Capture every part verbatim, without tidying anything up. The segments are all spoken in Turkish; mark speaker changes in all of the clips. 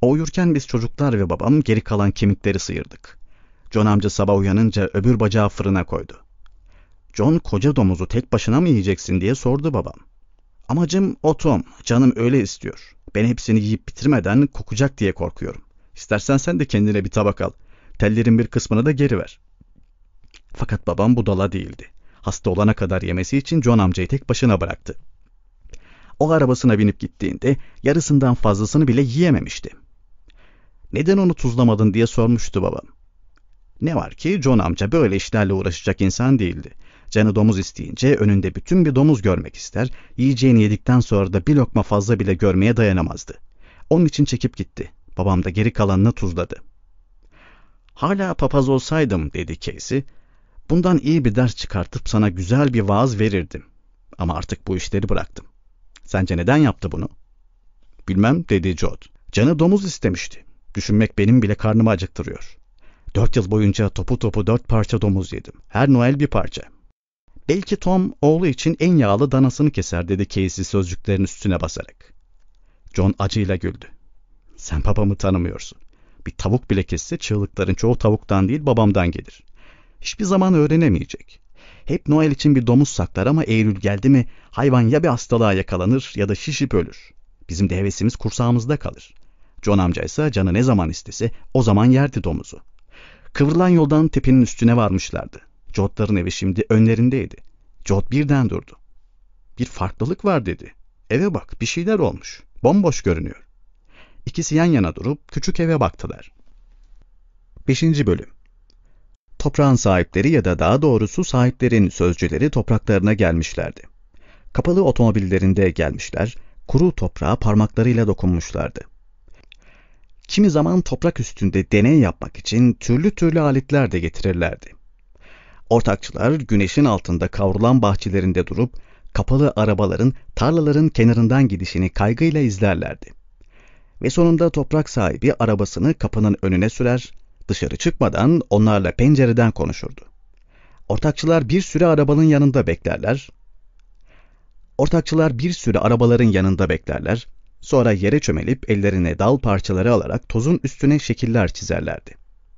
Speaker 1: O uyurken biz çocuklar ve babam geri kalan kemikleri sıyırdık. John amca sabah uyanınca öbür bacağı fırına koydu. "John, koca domuzu tek başına mı yiyeceksin?" diye sordu babam. "Amacım o Tom, canım öyle istiyor. Ben hepsini yiyip bitirmeden kokacak diye korkuyorum. İstersen sen de kendine bir tabak al. Tellerin bir kısmını da geri ver." Fakat babam budala değildi. Hasta olana kadar yemesi için John amcayı tek başına bıraktı. O arabasına binip gittiğinde yarısından fazlasını bile yiyememişti. "Neden onu tuzlamadın?" diye sormuştu babam. Ne var ki John amca böyle işlerle uğraşacak insan değildi. Canı domuz isteyince önünde bütün bir domuz görmek ister, yiyeceğini yedikten sonra da bir lokma fazla bile görmeye dayanamazdı. Onun için çekip gitti. Babam da geri kalanını tuzladı. "Hala papaz olsaydım," dedi Casey, "bundan iyi bir ders çıkartıp sana güzel bir vaaz verirdim. Ama artık bu işleri bıraktım." "Sence neden yaptı bunu?" "Bilmem," dedi Jod. "Canı domuz istemişti. Düşünmek benim bile karnımı acıktırıyor. Dört yıl boyunca topu topu dört parça domuz yedim. Her Noel bir parça." "Belki Tom oğlu için en yağlı danasını keser," dedi Casey sözcüklerin üstüne basarak. John acıyla güldü. "Sen babamı tanımıyorsun. Bir tavuk bile kesse çığlıkların çoğu tavuktan değil babamdan gelir. Hiçbir zaman öğrenemeyecek. Hep Noel için bir domuz saklar ama Eylül geldi mi hayvan ya bir hastalığa yakalanır ya da şişip ölür. Bizim de hevesimiz kursağımızda kalır. John amca ise canı ne zaman istese o zaman yerdi domuzu." Kıvrılan yoldan tepenin üstüne varmışlardı. Jod'ların evi şimdi önlerindeydi. Jod birden durdu. "Bir farklılık var," dedi. "Eve bak, bir şeyler olmuş. Bomboş görünüyor." İkisi yan yana durup küçük eve baktılar. Beşinci bölüm. Toprağın sahipleri ya da daha doğrusu sahiplerin sözcüleri topraklarına gelmişlerdi. Kapalı otomobillerinde gelmişler, kuru toprağa parmaklarıyla dokunmuşlardı. Kimi zaman toprak üstünde deney yapmak için türlü türlü aletler de getirirlerdi. Ortakçılar güneşin altında kavrulan bahçelerinde durup kapalı arabaların tarlaların kenarından gidişini kaygıyla izlerlerdi. Ve sonunda toprak sahibi arabasını kapının önüne sürer, dışarı çıkmadan onlarla pencereden konuşurdu. Ortakçılar bir süre arabanın yanında beklerler. Ortakçılar bir süre arabaların yanında beklerler. Sonra yere çömelip ellerine dal parçaları alarak tozun üstüne şekiller çizerlerdi.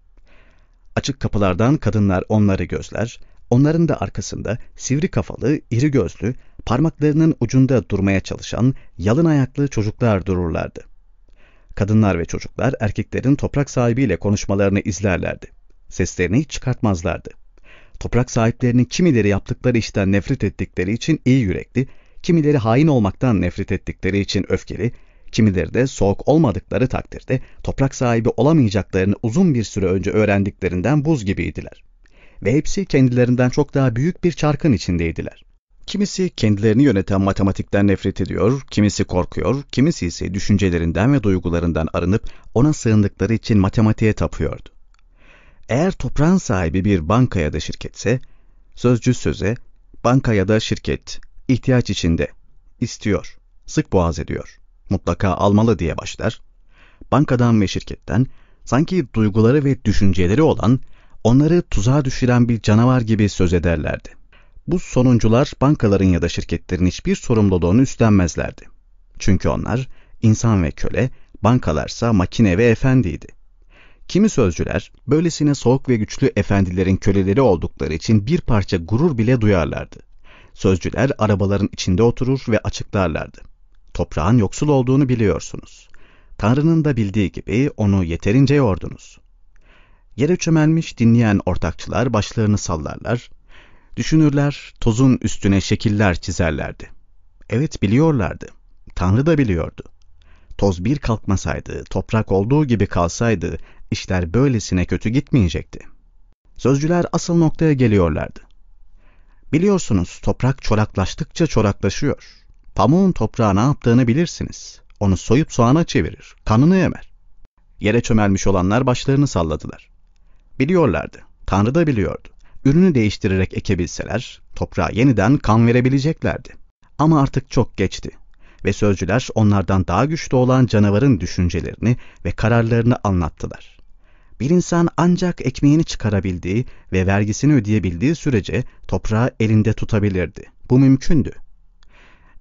Speaker 1: Açık kapılardan kadınlar onları gözler, onların da arkasında sivri kafalı, iri gözlü, parmaklarının ucunda durmaya çalışan yalın ayaklı çocuklar dururlardı. Kadınlar ve çocuklar erkeklerin toprak sahibiyle konuşmalarını izlerlerdi. Seslerini hiç çıkartmazlardı. Toprak sahiplerinin kimileri yaptıkları işten nefret ettikleri için iyi yürekli, kimileri hain olmaktan nefret ettikleri için öfkeli, kimileri de soğuk olmadıkları takdirde toprak sahibi olamayacaklarını uzun bir süre önce öğrendiklerinden buz gibiydiler. Ve hepsi kendilerinden çok daha büyük bir çarkın içindeydiler. Kimisi kendilerini yöneten matematikten nefret ediyor, kimisi korkuyor, kimisi ise düşüncelerinden ve duygularından arınıp ona sığındıkları için matematiğe tapıyordu. Eğer toprağın sahibi bir banka ya da şirketse, sözcü söze, banka ya da şirket, ihtiyaç içinde, istiyor, sık boğaz ediyor, mutlaka almalı diye başlar. Bankadan ve şirketten sanki duyguları ve düşünceleri olan, onları tuzağa düşüren bir canavar gibi söz ederlerdi. Bu sonuncular bankaların ya da şirketlerin hiçbir sorumluluğunu üstlenmezlerdi. Çünkü onlar insan ve köle, bankalarsa makine ve efendiydi. Kimi sözcüler böylesine soğuk ve güçlü efendilerin köleleri oldukları için bir parça gurur bile duyarlardı. Sözcüler arabaların içinde oturur ve açıklarlardı. Toprağın yoksul olduğunu biliyorsunuz. Tanrı'nın da bildiği gibi onu yeterince yordunuz. Yere çömelmiş dinleyen ortakçılar başlarını sallarlar, düşünürler, tozun üstüne şekiller çizerlerdi. Evet, biliyorlardı. Tanrı da biliyordu. Toz bir kalkmasaydı, toprak olduğu gibi kalsaydı, işler böylesine kötü gitmeyecekti. Sözcüler asıl noktaya geliyorlardı. Biliyorsunuz, toprak çoraklaştıkça çoraklaşıyor. Pamuğun toprağa ne yaptığını bilirsiniz. Onu soyup soğana çevirir, kanını emer. Yere çömelmiş olanlar başlarını salladılar. Biliyorlardı, Tanrı da biliyordu. Ürünü değiştirerek ekebilseler, toprağa yeniden kan verebileceklerdi. Ama artık çok geçti ve sözcüler onlardan daha güçlü olan canavarın düşüncelerini ve kararlarını anlattılar. Bir insan ancak ekmeğini çıkarabildiği ve vergisini ödeyebildiği sürece toprağı elinde tutabilirdi. Bu mümkündü.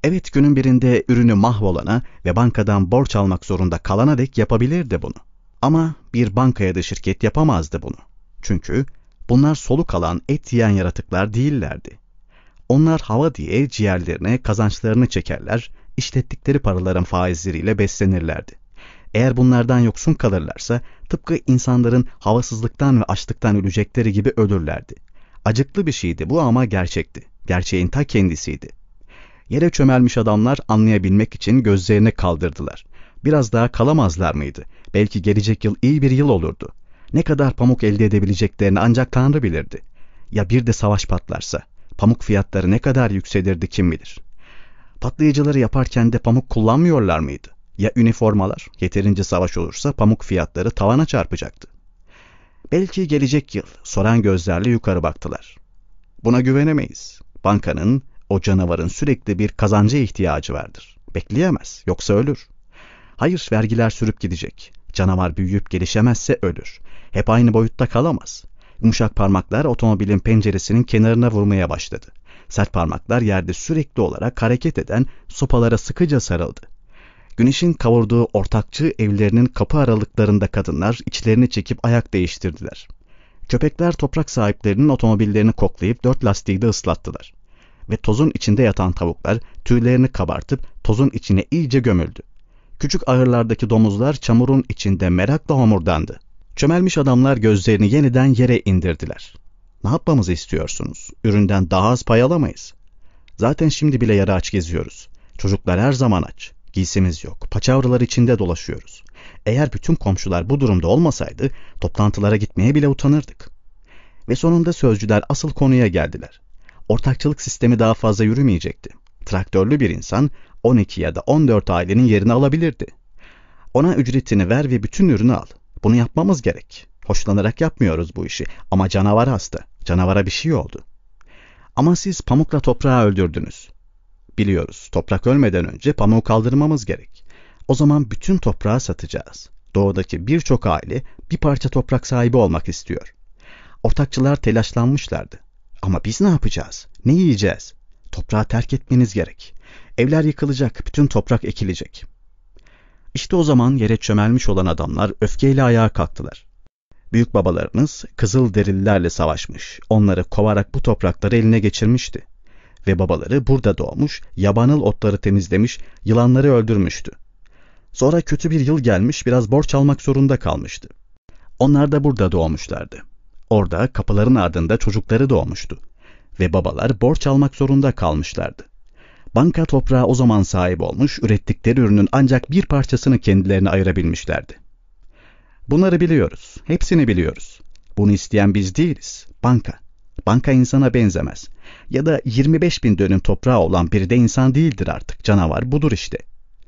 Speaker 1: Evet, günün birinde ürünü mahvolana ve bankadan borç almak zorunda kalana dek yapabilirdi bunu. Ama bir bankaya da şirket yapamazdı bunu. Çünkü bunlar soluk alan, et yiyen yaratıklar değillerdi. Onlar hava diye ciğerlerine kazançlarını çekerler, işlettikleri paraların faizleriyle beslenirlerdi. Eğer bunlardan yoksun kalırlarsa tıpkı insanların havasızlıktan ve açlıktan ölecekleri gibi ölürlerdi. Acıklı bir şeydi bu ama gerçekti. Gerçeğin ta kendisiydi. Yere çömelmiş adamlar anlayabilmek için gözlerini kaldırdılar. Biraz daha kalamazlar mıydı? Belki gelecek yıl iyi bir yıl olurdu. Ne kadar pamuk elde edebileceklerini ancak Tanrı bilirdi. Ya bir de savaş patlarsa? Pamuk fiyatları ne kadar yükselirdi kim bilir? Patlayıcıları yaparken de pamuk kullanmıyorlar mıydı? Ya üniformalar? Yeterince savaş olursa pamuk fiyatları tavana çarpacaktı. Belki gelecek yıl soran gözlerle yukarı baktılar. Buna güvenemeyiz. Bankanın, o canavarın sürekli bir kazanca ihtiyacı vardır. Bekleyemez, yoksa ölür. Hayır, vergiler sürüp gidecek. Canavar büyüyüp gelişemezse ölür. Hep aynı boyutta kalamaz. Yumuşak parmaklar otomobilin penceresinin kenarına vurmaya başladı. Sert parmaklar yerde sürekli olarak hareket eden sopalara sıkıca sarıldı. Güneşin kavurduğu ortakçı evlerinin kapı aralıklarında kadınlar içlerini çekip ayak değiştirdiler. Köpekler toprak sahiplerinin otomobillerini koklayıp dört lastiği de ıslattılar. Ve tozun içinde yatan tavuklar tüylerini kabartıp tozun içine iyice gömüldü. Küçük ahırlardaki domuzlar çamurun içinde merakla homurdandı. Çömelmiş adamlar gözlerini yeniden yere indirdiler. Ne yapmamızı istiyorsunuz? Üründen daha az pay alamayız. Zaten şimdi bile yarı aç geziyoruz. Çocuklar her zaman aç. Giysimiz yok. Paçavralar içinde dolaşıyoruz. Eğer bütün komşular bu durumda olmasaydı toplantılara gitmeye bile utanırdık. Ve sonunda sözcüler asıl konuya geldiler. Ortakçılık sistemi daha fazla yürümeyecekti. Traktörlü bir insan on iki ya da on dört ailenin yerini alabilirdi. Ona ücretini ver ve bütün ürünü al. Bunu yapmamız gerek. Hoşlanarak yapmıyoruz bu işi ama canavar hasta. Canavara bir şey oldu. Ama siz pamukla toprağı öldürdünüz. Biliyoruz, toprak ölmeden önce pamuğu kaldırmamız gerek. O zaman bütün toprağı satacağız. Doğudaki birçok aile bir parça toprak sahibi olmak istiyor. Ortakçılar telaşlanmışlardı. Ama biz ne yapacağız? Ne yiyeceğiz? Toprağı terk etmeniz gerek. Evler yıkılacak, bütün toprak ekilecek. İşte o zaman yere çömelmiş olan adamlar öfkeyle ayağa kalktılar. Büyük babalarınız Kızılderililerle savaşmış, onları kovarak bu toprakları eline geçirmişti. Ve babaları burada doğmuş, yabanıl otları temizlemiş, yılanları öldürmüştü. Sonra kötü bir yıl gelmiş, biraz borç almak zorunda kalmıştı. Onlar da burada doğmuşlardı. Orada kapıların ardında çocukları doğmuştu. Ve babalar borç almak zorunda kalmışlardı. Banka toprağa o zaman sahip olmuş, ürettikleri ürünün ancak bir parçasını kendilerine ayırabilmişlerdi. Bunları biliyoruz, hepsini biliyoruz. Bunu isteyen biz değiliz, banka. Banka insana benzemez. Ya da yirmi beş bin dönüm toprağı olan biri de insan değildir artık, canavar budur işte.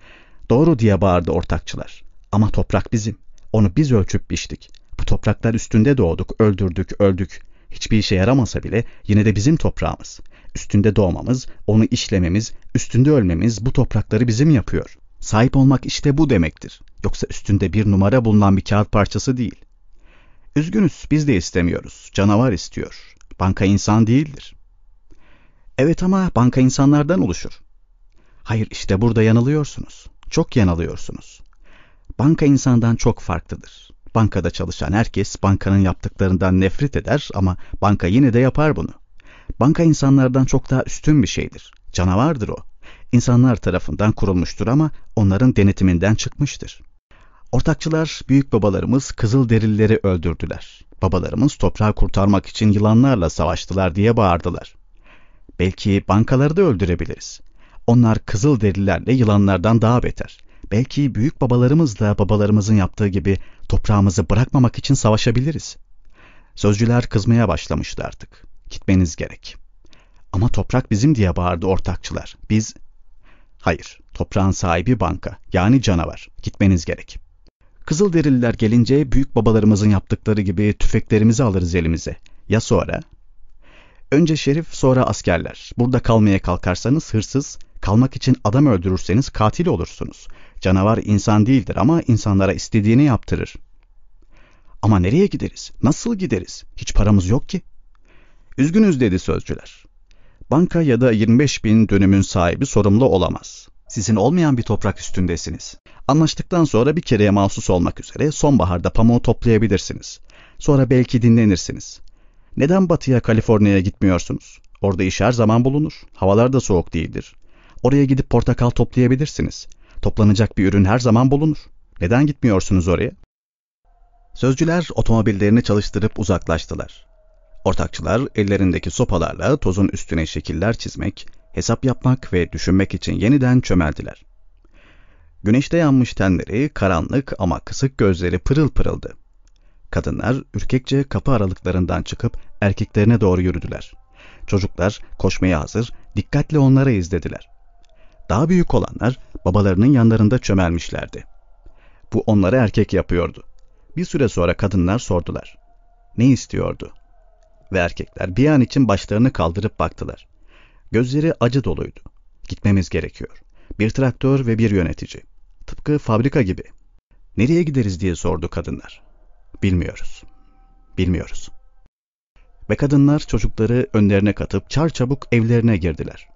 Speaker 1: Doğru diye bağırdı ortakçılar. Ama toprak bizim, onu biz ölçüp biçtik. Bu topraklar üstünde doğduk, öldürdük, öldük. Hiçbir işe yaramasa bile yine de bizim toprağımız. Üstünde doğmamız, onu işlememiz, üstünde ölmemiz bu toprakları bizim yapıyor. Sahip olmak işte bu demektir. Yoksa üstünde bir numara bulunan bir kağıt parçası değil. Üzgünüz, biz de istemiyoruz. Canavar istiyor. Banka insan değildir. Evet ama banka insanlardan oluşur. Hayır, işte burada yanılıyorsunuz. Çok yanılıyorsunuz. Banka insandan çok farklıdır. Bankada çalışan herkes bankanın yaptıklarından nefret eder ama banka yine de yapar bunu. Banka insanlardan çok daha üstün bir şeydir. Canavardır o. İnsanlar tarafından kurulmuştur ama onların denetiminden çıkmıştır. Ortakçılar, büyük babalarımız Kızılderilileri öldürdüler. Babalarımız toprağı kurtarmak için yılanlarla savaştılar diye bağırdılar. Belki bankaları da öldürebiliriz. Onlar Kızılderililerle yılanlardan daha beter. Belki büyük babalarımız da babalarımızın yaptığı gibi toprağımızı bırakmamak için savaşabiliriz. Sözcüler kızmaya başlamıştı artık. Gitmeniz gerek. Ama toprak bizim diye bağırdı ortakçılar. Biz... Hayır, toprağın sahibi banka, yani canavar. Gitmeniz gerek. Kızılderililer gelince büyük babalarımızın yaptıkları gibi tüfeklerimizi alırız elimize. Ya sonra? Önce şerif, sonra askerler. Burada kalmaya kalkarsanız hırsız, kalmak için adam öldürürseniz katil olursunuz. Canavar insan değildir ama insanlara istediğini yaptırır. Ama nereye gideriz? Nasıl gideriz? Hiç paramız yok ki. Üzgünüz dedi sözcüler. Banka ya da yirmi beş bin dönümün sahibi sorumlu olamaz. Sizin olmayan bir toprak üstündesiniz. Anlaştıktan sonra bir kereye mahsus olmak üzere sonbaharda pamuğu toplayabilirsiniz. Sonra belki dinlenirsiniz. Neden batıya, Kaliforniya'ya gitmiyorsunuz? Orada iş her zaman bulunur. Havalar da soğuk değildir. Oraya gidip portakal toplayabilirsiniz. Toplanacak bir ürün her zaman bulunur. Neden gitmiyorsunuz oraya? Sözcüler otomobillerini çalıştırıp uzaklaştılar. Ortakçılar ellerindeki sopalarla tozun üstüne şekiller çizmek, hesap yapmak ve düşünmek için yeniden çömeldiler. Güneşte yanmış tenleri karanlık ama kısık gözleri pırıl pırıldı. Kadınlar ürkekçe kapı aralıklarından çıkıp erkeklerine doğru yürüdüler. Çocuklar koşmaya hazır, dikkatle onları izlediler. Daha büyük olanlar babalarının yanlarında çömelmişlerdi. Bu onları erkek yapıyordu. Bir süre sonra kadınlar sordular. Ne istiyordu? Ve erkekler bir an için başlarını kaldırıp baktılar. Gözleri acı doluydu. Gitmemiz gerekiyor. Bir traktör ve bir yönetici. Tıpkı fabrika gibi. Nereye gideriz diye sordu kadınlar. Bilmiyoruz. Bilmiyoruz. Ve kadınlar çocukları önlerine katıp çarçabuk evlerine girdiler.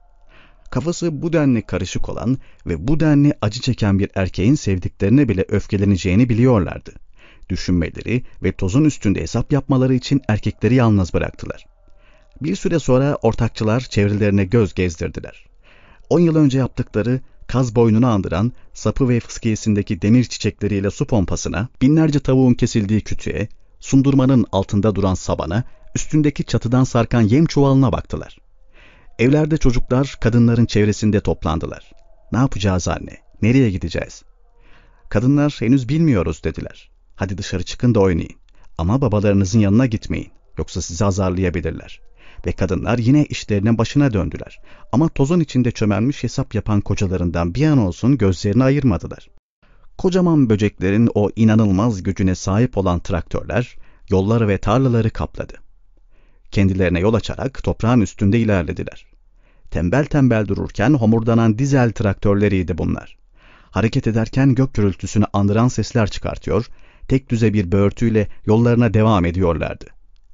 Speaker 1: Kafası bu denli karışık olan ve bu denli acı çeken bir erkeğin sevdiklerine bile öfkeleneceğini biliyorlardı. Düşünmeleri ve tozun üstünde hesap yapmaları için erkekleri yalnız bıraktılar. Bir süre sonra ortakçılar çevrelerine göz gezdirdiler. On yıl önce yaptıkları kaz boynunu andıran sapı ve fıskiyesindeki demir çiçekleriyle su pompasına, binlerce tavuğun kesildiği kütüğe, sundurmanın altında duran sabana, üstündeki çatıdan sarkan yem çuvalına baktılar. Evlerde çocuklar kadınların çevresinde toplandılar. Ne yapacağız anne? Nereye gideceğiz? Kadınlar henüz bilmiyoruz dediler. Hadi dışarı çıkın da oynayın. Ama babalarınızın yanına gitmeyin. Yoksa sizi azarlayabilirler. Ve kadınlar yine işlerinin başına döndüler. Ama tozun içinde çömelmiş hesap yapan kocalarından bir an olsun gözlerini ayırmadılar. Kocaman böceklerin o inanılmaz gücüne sahip olan traktörler, yolları ve tarlaları kapladı. Kendilerine yol açarak toprağın üstünde ilerlediler. Tembel tembel dururken homurdanan dizel traktörleriydi bunlar. Hareket ederken gök gürültüsünü andıran sesler çıkartıyor, tek düze bir böğürtüyle yollarına devam ediyorlardı.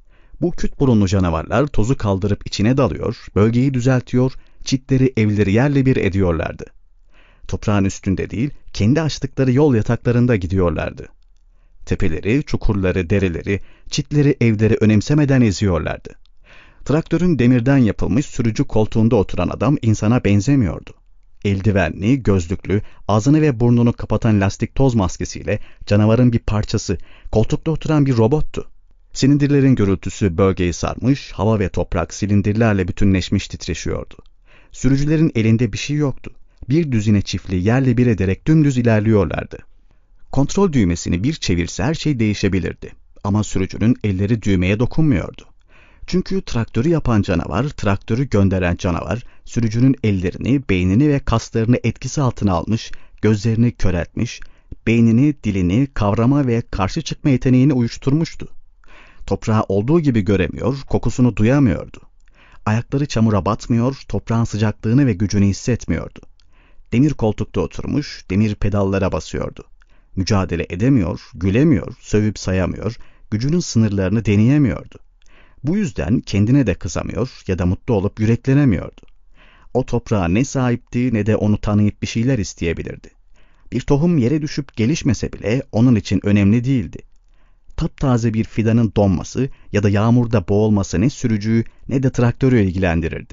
Speaker 1: Bu küt burunlu canavarlar tozu kaldırıp içine dalıyor, bölgeyi düzeltiyor, çitleri evleri yerle bir ediyorlardı. Toprağın üstünde değil, kendi açtıkları yol yataklarında gidiyorlardı. Tepeleri, çukurları, dereleri, çitleri, evleri önemsemeden eziyorlardı. Traktörün demirden yapılmış sürücü koltuğunda oturan adam insana benzemiyordu. Eldivenli, gözlüklü, ağzını ve burnunu kapatan lastik toz maskesiyle canavarın bir parçası, koltukta oturan bir robottu. Silindirlerin gürültüsü bölgeyi sarmış, hava ve toprak silindirlerle bütünleşmiş titreşiyordu. Sürücülerin elinde bir şey yoktu. Bir düzine çiftliği yerle bir ederek dümdüz ilerliyorlardı. Kontrol düğmesini bir çevirse her şey değişebilirdi. Ama sürücünün elleri düğmeye dokunmuyordu. Çünkü traktörü yapan canavar, traktörü gönderen canavar, sürücünün ellerini, beynini ve kaslarını etkisi altına almış, gözlerini köreltmiş, beynini, dilini, kavrama ve karşı çıkma yeteneğini uyuşturmuştu. Toprağı olduğu gibi göremiyor, kokusunu duyamıyordu. Ayakları çamura batmıyor, toprağın sıcaklığını ve gücünü hissetmiyordu. Demir koltukta oturmuş, demir pedallara basıyordu. Mücadele edemiyor, gülemiyor, sövüp sayamıyor, gücünün sınırlarını deneyemiyordu. Bu yüzden kendine de kızamıyor ya da mutlu olup yüreklenemiyordu. O toprağa ne sahipti ne de onu tanıyıp bir şeyler isteyebilirdi. Bir tohum yere düşüp gelişmese bile onun için önemli değildi. Taptaze bir fidanın donması ya da yağmurda boğulması ne sürücüyü ne de traktörü ilgilendirirdi.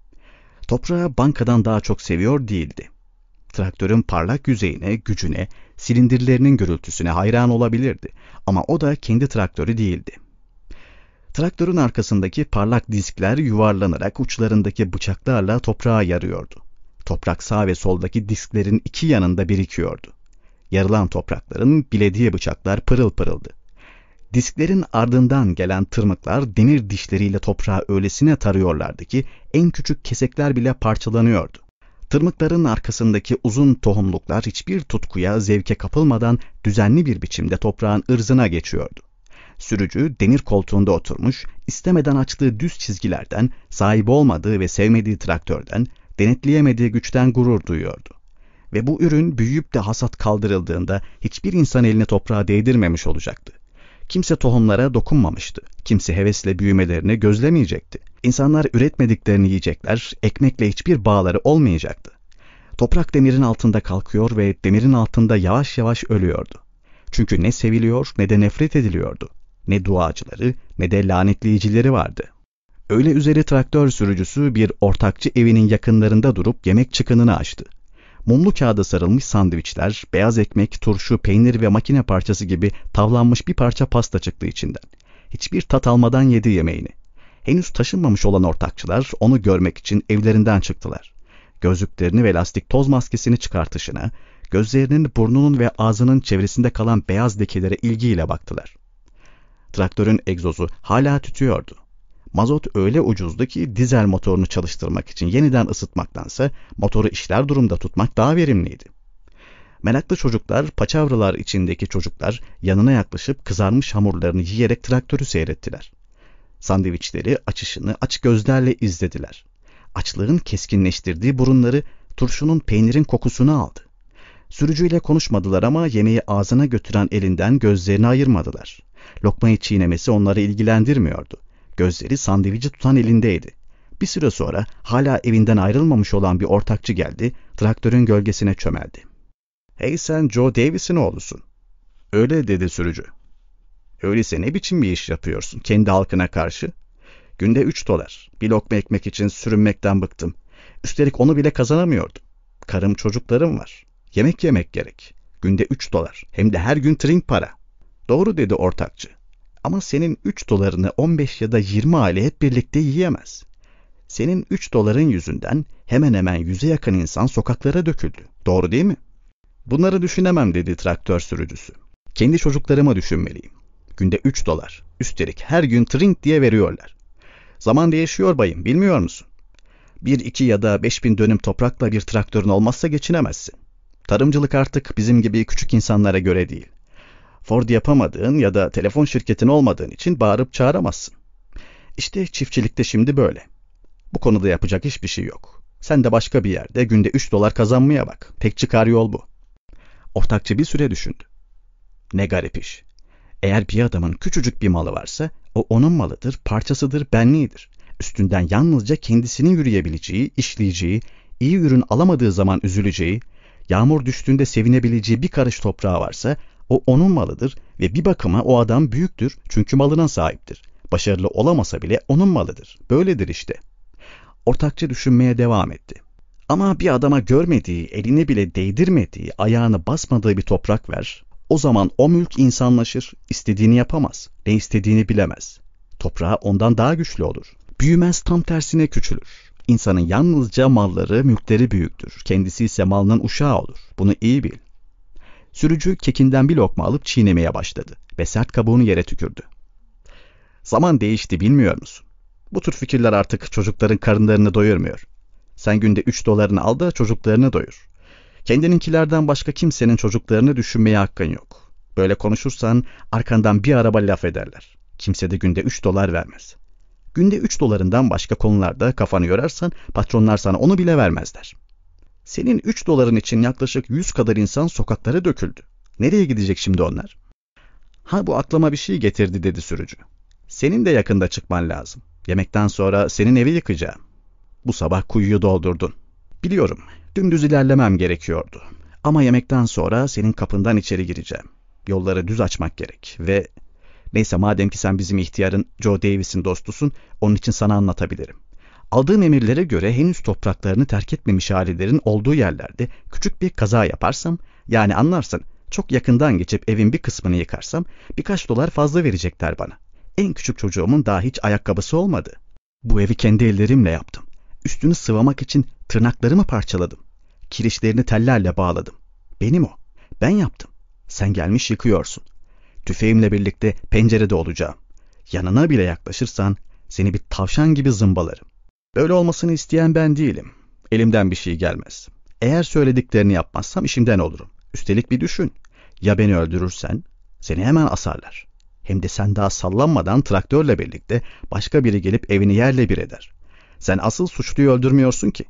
Speaker 1: Toprağı bankadan daha çok seviyor değildi. Traktörün parlak yüzeyine, gücüne, silindirlerinin gürültüsüne hayran olabilirdi ama o da kendi traktörü değildi. Traktörün arkasındaki parlak diskler yuvarlanarak uçlarındaki bıçaklarla toprağa yarıyordu. Toprak sağ ve soldaki disklerin iki yanında birikiyordu. Yarılan toprakların bilediği bıçaklar pırıl pırıldı. Disklerin ardından gelen tırmıklar demir dişleriyle toprağı öylesine tarıyorlardı ki en küçük kesekler bile parçalanıyordu. Tırmıkların arkasındaki uzun tohumluklar hiçbir tutkuya, zevke kapılmadan düzenli bir biçimde toprağın ırzına geçiyordu. Sürücü demir koltuğunda oturmuş, istemeden açtığı düz çizgilerden, sahibi olmadığı ve sevmediği traktörden, denetleyemediği güçten gurur duyuyordu. Ve bu ürün büyüyüp de hasat kaldırıldığında hiçbir insan eline toprağa değdirmemiş olacaktı. Kimse tohumlara dokunmamıştı. Kimse hevesle büyümelerini gözlemeyecekti. İnsanlar üretmediklerini yiyecekler, ekmekle hiçbir bağları olmayacaktı. Toprak demirin altında kalkıyor ve demirin altında yavaş yavaş ölüyordu. Çünkü ne seviliyor ne de nefret ediliyordu. Ne duacıları ne de lanetleyicileri vardı. Öğle üzeri traktör sürücüsü bir ortakçı evinin yakınlarında durup yemek çıkınını açtı. Mumlu kağıda sarılmış sandviçler, beyaz ekmek, turşu, peynir ve makine parçası gibi tavlanmış bir parça pasta çıktı içinden. Hiçbir tat almadan yedi yemeğini. Henüz taşınmamış olan ortakçılar onu görmek için evlerinden çıktılar. Gözlüklerini ve lastik toz maskesini çıkartışına, gözlerinin, burnunun ve ağzının çevresinde kalan beyaz lekelere ilgiyle baktılar. Traktörün egzozu hala tütüyordu. Mazot öyle ucuzdu ki dizel motorunu çalıştırmak için yeniden ısıtmaktansa motoru işler durumda tutmak daha verimliydi. Meraklı çocuklar, paçavralar içindeki çocuklar yanına yaklaşıp kızarmış hamurlarını yiyerek traktörü seyrettiler. Sandviçleri açışını aç gözlerle izlediler. Açlığın keskinleştirdiği burunları turşunun, peynirin kokusunu aldı. Sürücüyle konuşmadılar ama yemeği ağzına götüren elinden gözlerini ayırmadılar. Lokmayı çiğnemesi onları ilgilendirmiyordu. Gözleri sandviçi tutan elindeydi. Bir süre sonra hala evinden ayrılmamış olan bir ortakçı geldi, traktörün gölgesine çömeldi. "Hey sen Joe Davis'in oğlusun." "Öyle," dedi sürücü. "Öyleyse ne biçim bir iş yapıyorsun kendi halkına karşı?" "Günde üç dolar. Bir lokma ekmek için sürünmekten bıktım. Üstelik onu bile kazanamıyordum. Karım çocuklarım var. Yemek yemek gerek. Günde üç dolar. Hem de her gün trink para." "Doğru," dedi ortakçı. "Ama senin üç dolarını on beş ya da yirmi aile hep birlikte yiyemez. Senin üç doların yüzünden hemen hemen yüze yakın insan sokaklara döküldü. Doğru değil mi?" "Bunları düşünemem," dedi traktör sürücüsü. "Kendi çocuklarıma düşünmeliyim. Günde üç dolar. Üstelik her gün trink diye veriyorlar. Zaman değişiyor bayım, bilmiyor musun? Bir, iki ya da beş bin dönüm toprakla bir traktörün olmazsa geçinemezsin. Tarımcılık artık bizim gibi küçük insanlara göre değil. Ford yapamadığın ya da telefon şirketin olmadığın için bağırıp çağıramazsın. İşte çiftçilikte şimdi böyle. Bu konuda yapacak hiçbir şey yok. Sen de başka bir yerde günde üç dolar kazanmaya bak. Tek çıkar yol bu." Ortakçı bir süre düşündü. "Ne garip iş. Eğer bir adamın küçücük bir malı varsa o onun malıdır, parçasıdır, benliğidir. Üstünden yalnızca kendisinin yürüyebileceği, işleyeceği, iyi ürün alamadığı zaman üzüleceği, yağmur düştüğünde sevinebileceği bir karış toprağı varsa o onun malıdır ve bir bakıma o adam büyüktür çünkü malına sahiptir. Başarılı olamasa bile onun malıdır. Böyledir işte." Ortakçı düşünmeye devam etti. "Ama bir adama görmediği, eline bile değdirmediği, ayağını basmadığı bir toprak ver. O zaman o mülk insanlaşır, istediğini yapamaz, ne istediğini bilemez. Toprağı ondan daha güçlü olur. Büyümez, tam tersine küçülür. İnsanın yalnızca malları, mülkleri büyüktür. Kendisi ise malının uşağı olur. Bunu iyi bil." Sürücü kekinden bir lokma alıp çiğnemeye başladı ve sert kabuğunu yere tükürdü. "Zaman değişti, bilmiyor musun? Bu tür fikirler artık çocukların karınlarını doyurmuyor. Sen günde üç dolarını al da çocuklarını doyur. Kendininkilerden başka kimsenin çocuklarını düşünmeye hakkın yok. Böyle konuşursan arkandan bir araba laf ederler. Kimse de günde üç dolar vermez. Günde üç dolarından başka konularda kafanı yorarsan patronlar sana onu bile vermezler. Senin üç doların için yaklaşık yüz kadar insan sokaklara döküldü. Nereye gidecek şimdi onlar?" "Ha, bu aklıma bir şey getirdi," dedi sürücü. "Senin de yakında çıkman lazım. Yemekten sonra senin evi yıkacağım. Bu sabah kuyuyu doldurdun. Biliyorum, dümdüz ilerlemem gerekiyordu. Ama yemekten sonra senin kapından içeri gireceğim. Yolları düz açmak gerek ve... Neyse, madem ki sen bizim ihtiyarın Joe Davis'in dostusun, onun için sana anlatabilirim. Aldığım emirlere göre henüz topraklarını terk etmemiş ailelerin olduğu yerlerde küçük bir kaza yaparsam, yani anlarsın, çok yakından geçip evin bir kısmını yıkarsam birkaç dolar fazla verecekler bana. En küçük çocuğumun daha hiç ayakkabısı olmadı. Bu evi kendi ellerimle yaptım. Üstünü sıvamak için tırnaklarımı parçaladım. Kirişlerini tellerle bağladım. Benim o. Ben yaptım. Sen gelmiş yıkıyorsun. Tüfeğimle birlikte pencerede olacağım. Yanına bile yaklaşırsan seni bir tavşan gibi zımbalarım. Böyle olmasını isteyen ben değilim. Elimden bir şey gelmez. Eğer söylediklerini yapmazsam işimden olurum. Üstelik bir düşün. Ya beni öldürürsen? Seni hemen asarlar. Hem de sen daha sallanmadan traktörle birlikte başka biri gelip evini yerle bir eder. Sen asıl suçluyu öldürmüyorsun ki."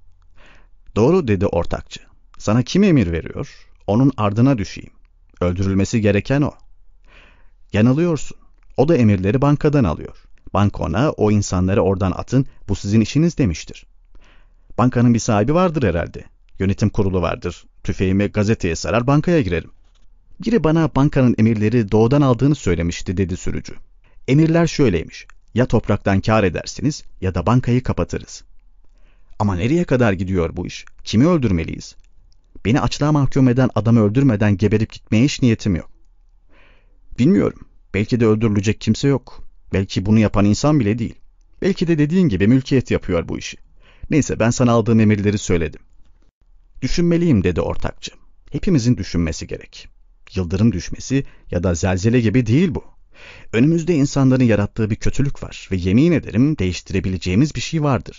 Speaker 1: "Doğru," dedi ortakçı. "Sana kim emir veriyor? Onun ardına düşeyim. Öldürülmesi gereken o." "Yanılıyorsun. O da emirleri bankadan alıyor. Banka ona, o insanları oradan atın, bu sizin işiniz demiştir. Bankanın bir sahibi vardır herhalde. Yönetim kurulu vardır. Tüfeğimi gazeteye sarar, bankaya girerim. Biri bana bankanın emirleri doğudan aldığını söylemişti, dedi sürücü. Emirler şöyleymiş: ya topraktan kâr edersiniz ya da bankayı kapatırız. Ama nereye kadar gidiyor bu iş? Kimi öldürmeliyiz? Beni açlığa mahkum eden adamı öldürmeden geberip gitmeye hiç niyetim yok. Bilmiyorum. Belki de öldürülecek kimse yok. Belki bunu yapan insan bile değil. Belki de dediğin gibi mülkiyet yapıyor bu işi. Neyse, ben sana aldığım emirleri söyledim. Düşünmeliyim, dedi ortakçı. Hepimizin düşünmesi gerek. Yıldırım düşmesi ya da zelzele gibi değil bu. Önümüzde insanların yarattığı bir kötülük var ve yemin ederim değiştirebileceğimiz bir şey vardır.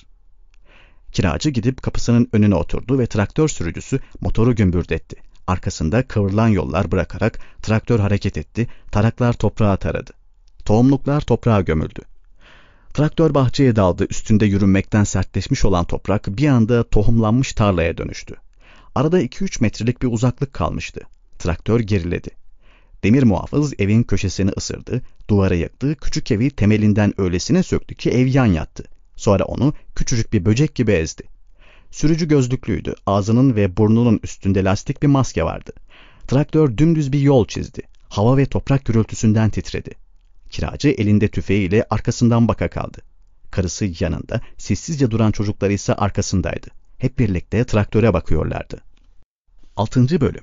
Speaker 1: Kiracı gidip kapısının önüne oturdu ve traktör sürücüsü motoru gümbürdetti. Arkasında kıvrılan yollar bırakarak traktör hareket etti, taraklar toprağa taradı. Tohumluklar toprağa gömüldü. Traktör bahçeye daldı, üstünde yürünmekten sertleşmiş olan toprak bir anda tohumlanmış tarlaya dönüştü. Arada iki üç metrelik bir uzaklık kalmıştı. Traktör geriledi. Demir muhafız evin köşesini ısırdı, duvara yıktı, küçük evi temelinden öylesine söktü ki ev yan yattı. Sonra onu küçücük bir böcek gibi ezdi. Sürücü gözlüklüydü, ağzının ve burnunun üstünde lastik bir maske vardı. Traktör dümdüz bir yol çizdi. Hava ve toprak gürültüsünden titredi. Kiracı elinde tüfeğiyle arkasından baka kaldı. Karısı yanında, sessizce duran çocukları ise arkasındaydı. Hep birlikte traktöre bakıyorlardı. altıncı Bölüm.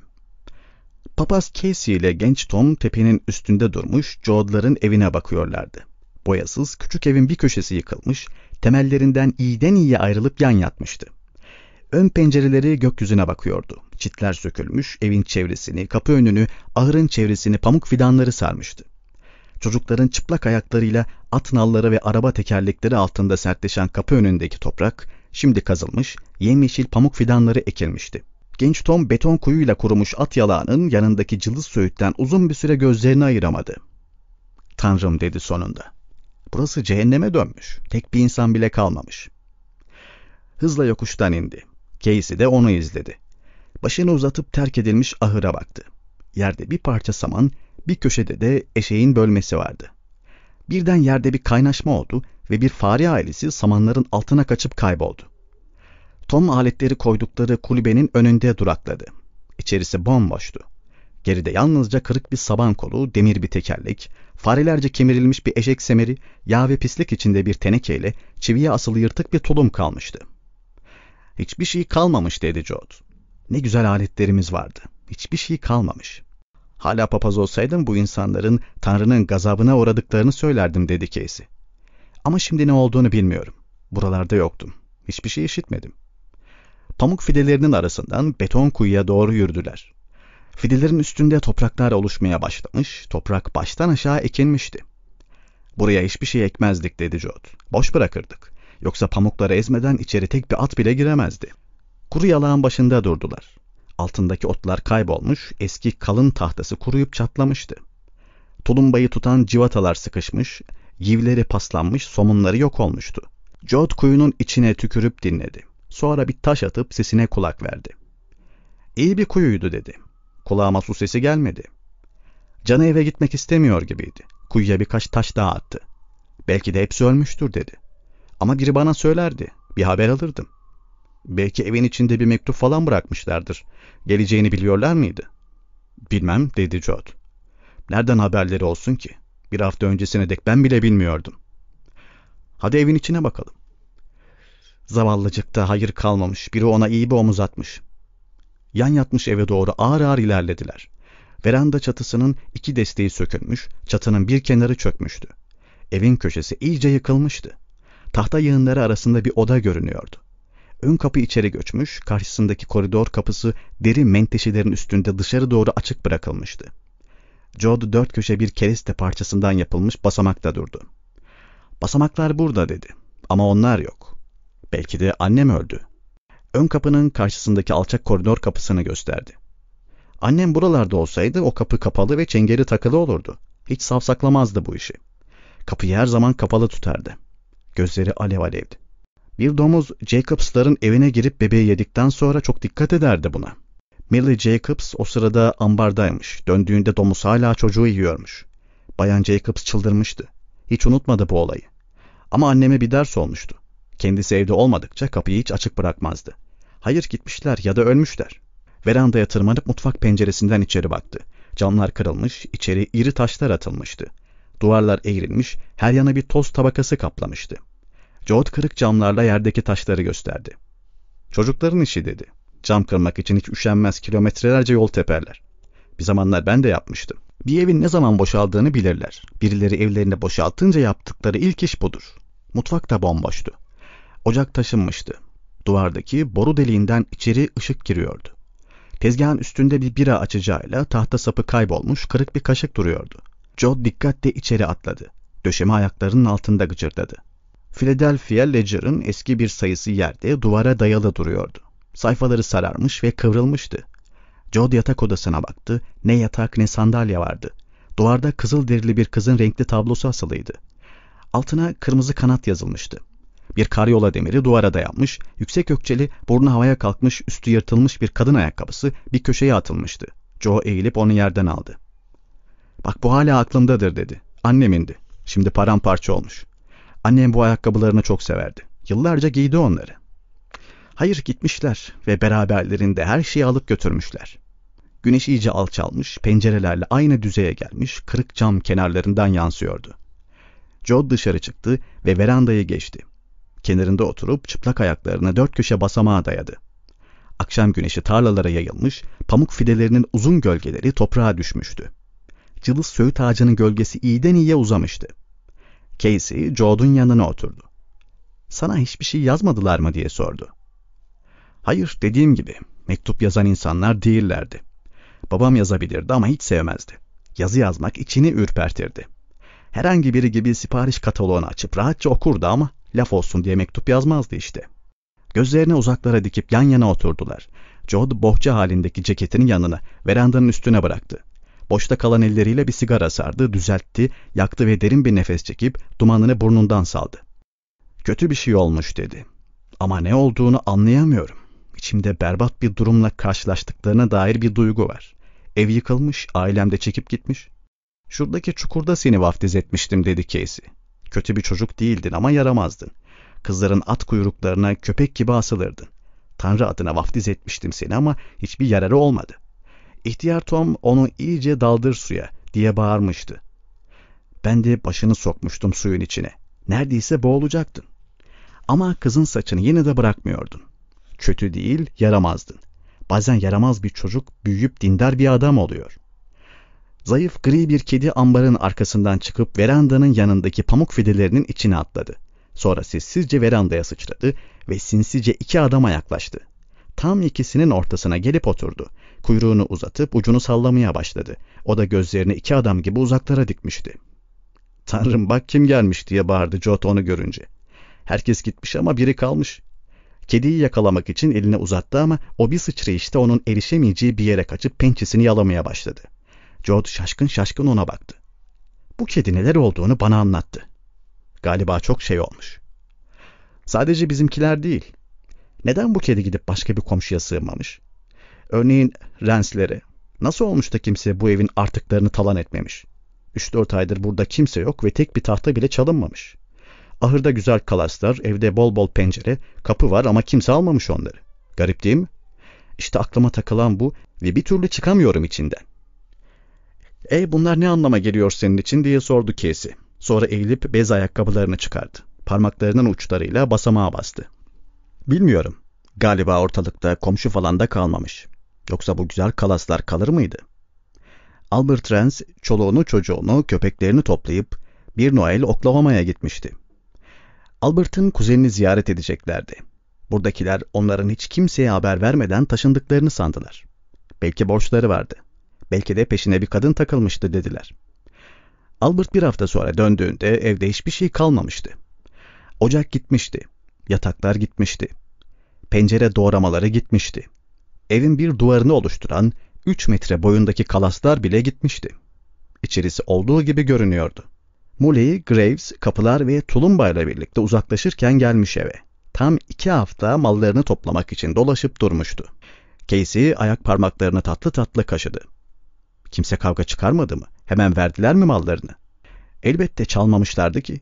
Speaker 1: Papaz Casey ile genç Tom tepenin üstünde durmuş Jode'ların evine bakıyorlardı. Boyasız küçük evin bir köşesi yıkılmış, temellerinden iyiden iyiye ayrılıp yan yatmıştı. Ön pencereleri gökyüzüne bakıyordu. Çitler sökülmüş, evin çevresini, kapı önünü, ahırın çevresini pamuk fidanları sarmıştı. Çocukların çıplak ayaklarıyla at nalları ve araba tekerlekleri altında sertleşen kapı önündeki toprak şimdi kazılmış, yemyeşil pamuk fidanları ekilmişti. Genç Tom beton kuyuyla kurumuş at yalağının yanındaki cılız söğütten uzun bir süre gözlerini ayıramadı. "Tanrım," dedi sonunda. "Burası cehenneme dönmüş. Tek bir insan bile kalmamış." Hızla yokuştan indi. Casey de onu izledi. Başını uzatıp terk edilmiş ahıra baktı. Yerde bir parça saman, bir köşede de eşeğin bölmesi vardı. Birden yerde bir kaynaşma oldu ve bir fare ailesi samanların altına kaçıp kayboldu. Tom aletleri koydukları kulübenin önünde durakladı. İçerisi bomboştu. Geride yalnızca kırık bir saban kolu, demir bir tekerlek, farelerce kemirilmiş bir eşek semeri, yağ ve pislik içinde bir tenekeyle çiviye asılı yırtık bir tulum kalmıştı. "Hiçbir şey kalmamış," dedi Jode. "Ne güzel aletlerimiz vardı. Hiçbir şey kalmamış. Hala papaz olsaydım bu insanların Tanrı'nın gazabına uğradıklarını söylerdim," dedi Casey. "Ama şimdi ne olduğunu bilmiyorum. Buralarda yoktum. Hiçbir şey işitmedim." Pamuk fidelerinin arasından beton kuyuya doğru yürüdüler. Fidelerin üstünde topraklar oluşmaya başlamış, toprak baştan aşağı ekilmişti. "Buraya hiçbir şey ekmezdik," dedi Jode. "Boş bırakırdık. Yoksa pamukları ezmeden içeri tek bir at bile giremezdi." Kuru yalağın başında durdular. Altındaki otlar kaybolmuş, eski kalın tahtası kuruyup çatlamıştı. Tulumbayı tutan civatalar sıkışmış, yivleri paslanmış, somunları yok olmuştu. Jode kuyunun içine tükürüp dinledi. Sonra bir taş atıp sesine kulak verdi. "İyi bir kuyuydu," dedi. "Kulağıma su sesi gelmedi." Canı eve gitmek istemiyor gibiydi. Kuyuya birkaç taş daha attı. "Belki de hepsi ölmüştür," dedi. "Ama biri bana söylerdi. Bir haber alırdım." "Belki evin içinde bir mektup falan bırakmışlardır. Geleceğini biliyorlar mıydı?" "Bilmem," dedi Jode. "Nereden haberleri olsun ki? Bir hafta öncesine dek ben bile bilmiyordum." "Hadi evin içine bakalım." Zavallıcıkta hayır kalmamış, biri ona iyi bir omuz atmış. Yan yatmış eve doğru ağır ağır ilerlediler. Veranda çatısının iki desteği sökülmüş, çatının bir kenarı çökmüştü. Evin köşesi iyice yıkılmıştı. Tahta yığınları arasında bir oda görünüyordu. Ön kapı içeri göçmüş, karşısındaki koridor kapısı deri menteşelerin üstünde dışarı doğru açık bırakılmıştı. Jode dört köşe bir kereste parçasından yapılmış basamakta durdu. "Basamaklar burada," dedi. "Ama onlar yok. Belki de annem öldü." Ön kapının karşısındaki alçak koridor kapısını gösterdi. "Annem buralarda olsaydı o kapı kapalı ve çengeli takılı olurdu. Hiç savsaklamazdı bu işi. Kapıyı her zaman kapalı tutardı." Gözleri alev alevdi. "Bir domuz Jacobs'ların evine girip bebeği yedikten sonra çok dikkat ederdi buna. Millie Jacobs o sırada ambardaymış. Döndüğünde domuz hala çocuğu yiyormuş. Bayan Jacobs çıldırmıştı. Hiç unutmadı bu olayı. Ama anneme bir ders olmuştu. Kendisi evde olmadıkça kapıyı hiç açık bırakmazdı. Hayır, gitmişler ya da ölmüşler. Verandaya tırmanıp mutfak penceresinden içeri baktı. Camlar kırılmış, içeri iri taşlar atılmıştı. Duvarlar eğrilmiş, her yana bir toz tabakası kaplamıştı. George kırık camlarla yerdeki taşları gösterdi. "Çocukların işi," dedi. "Cam kırmak için hiç üşenmez, kilometrelerce yol teperler. Bir zamanlar ben de yapmıştım. Bir evin ne zaman boşaldığını bilirler. Birileri evlerini boşaltınca yaptıkları ilk iş budur." Mutfak da bomboştu. Ocak taşınmıştı. Duvardaki boru deliğinden içeri ışık giriyordu. Tezgahın üstünde bir bira açacağıyla tahta sapı kaybolmuş kırık bir kaşık duruyordu. Joe dikkatle içeri atladı. Döşeme ayaklarının altında gıcırdadı. Philadelphia Ledger'ın eski bir sayısı yerde duvara dayalı duruyordu. Sayfaları sararmış ve kıvrılmıştı. Joe yatak odasına baktı. Ne yatak ne sandalye vardı. Duvarda kızıl derili bir kızın renkli tablosu asılıydı. Altına kırmızı kanat yazılmıştı. Bir karyola demiri duvara dayanmış, yüksek ökçeli, burnu havaya kalkmış, üstü yırtılmış bir kadın ayakkabısı bir köşeye atılmıştı. Joe eğilip onu yerden aldı. "Bak, bu hala aklımdadır," dedi. "Annemindi. Şimdi paramparça olmuş. Annem bu ayakkabılarını çok severdi. Yıllarca giydi onları." Hayır, gitmişler ve beraberlerinde her şeyi alıp götürmüşler. Güneş iyice alçalmış, pencerelerle aynı düzeye gelmiş, kırık cam kenarlarından yansıyordu. Joe dışarı çıktı ve verandayı geçti. Kenarında oturup çıplak ayaklarını dört köşe basamağa dayadı. Akşam güneşi tarlalara yayılmış, pamuk fidelerinin uzun gölgeleri toprağa düşmüştü. Cılız söğüt ağacının gölgesi iyiden iyiye uzamıştı. Casey, Joe'nun yanına oturdu. "Sana hiçbir şey yazmadılar mı?" diye sordu. "Hayır, dediğim gibi, mektup yazan insanlar değillerdi. Babam yazabilirdi ama hiç sevmezdi. Yazı yazmak içini ürpertirdi. Herhangi biri gibi sipariş kataloğunu açıp rahatça okurdu ama laf olsun diye mektup yazmazdı işte." Gözlerini uzaklara dikip yan yana oturdular. Joe bohça halindeki ceketinin yanına, verandanın üstüne bıraktı. Boşta kalan elleriyle bir sigara sardı, düzeltti, yaktı ve derin bir nefes çekip dumanını burnundan saldı. "Kötü bir şey olmuş," dedi. "Ama ne olduğunu anlayamıyorum. İçimde berbat bir durumla karşılaştıklarına dair bir duygu var. Ev yıkılmış, ailem de çekip gitmiş. Şuradaki çukurda seni vaftiz etmiştim," dedi Casey. "Kötü bir çocuk değildin ama yaramazdın. Kızların at kuyruklarına köpek gibi asılırdın. Tanrı adına vaftiz etmiştim seni ama hiçbir yararı olmadı. İhtiyar Tom onu iyice daldır suya," diye bağırmıştı. "Ben de başını sokmuştum suyun içine. Neredeyse boğulacaktın. Ama kızın saçını yine de bırakmıyordun. Kötü değil, yaramazdın. Bazen yaramaz bir çocuk büyüyüp dindar bir adam oluyor." Zayıf gri bir kedi ambarın arkasından çıkıp verandanın yanındaki pamuk fidelerinin içine atladı. Sonra sessizce verandaya sıçradı ve sinsice iki adama yaklaştı. Tam ikisinin ortasına gelip oturdu. Kuyruğunu uzatıp ucunu sallamaya başladı. O da gözlerini iki adam gibi uzaklara dikmişti. "Tanrım, bak kim gelmiş," diye bağırdı Joe onu görünce. "Herkes gitmiş ama biri kalmış." Kediyi yakalamak için elini uzattı ama o bir sıçrayışta onun erişemeyeceği bir yere kaçıp pençesini yalamaya başladı. Joe şaşkın şaşkın ona baktı. "Bu kedi neler olduğunu bana anlattı. Galiba çok şey olmuş. Sadece bizimkiler değil. Neden bu kedi gidip başka bir komşuya sığınmamış? Örneğin Renslere. Nasıl olmuş da kimse bu evin artıklarını talan etmemiş? Üç dört aydır burada kimse yok ve tek bir tahta bile çalınmamış. Ahırda güzel kalaslar, evde bol bol pencere, kapı var ama kimse almamış onları. Garip değil mi? İşte aklıma takılan bu ve bir türlü çıkamıyorum içinden." "E bunlar ne anlama geliyor senin için?" diye sordu Casey. Sonra eğilip bez ayakkabılarını çıkardı. Parmaklarının uçlarıyla basamağa bastı. "Bilmiyorum. Galiba ortalıkta komşu falan da kalmamış. Yoksa bu güzel kalaslar kalır mıydı?" Albert Rance çoluğunu çocuğunu köpeklerini toplayıp bir Noel Oklahoma'ya gitmişti. Albert'ın kuzenini ziyaret edeceklerdi. Buradakiler onların hiç kimseye haber vermeden taşındıklarını sandılar. Belki borçları vardı. Belki de peşine bir kadın takılmıştı dediler. Albert bir hafta sonra döndüğünde evde hiçbir şey kalmamıştı. Ocak gitmişti. Yataklar gitmişti. Pencere doğramaları gitmişti. Evin bir duvarını oluşturan üç metre boyundaki kalaslar bile gitmişti. İçerisi olduğu gibi görünüyordu. Muley, Graves, kapılar ve tulumbayla birlikte uzaklaşırken gelmiş eve. Tam iki hafta mallarını toplamak için dolaşıp durmuştu. Casey ayak parmaklarını tatlı tatlı kaşıdı. Kimse kavga çıkarmadı mı? Hemen verdiler mi mallarını? Elbette çalmamışlardı ki.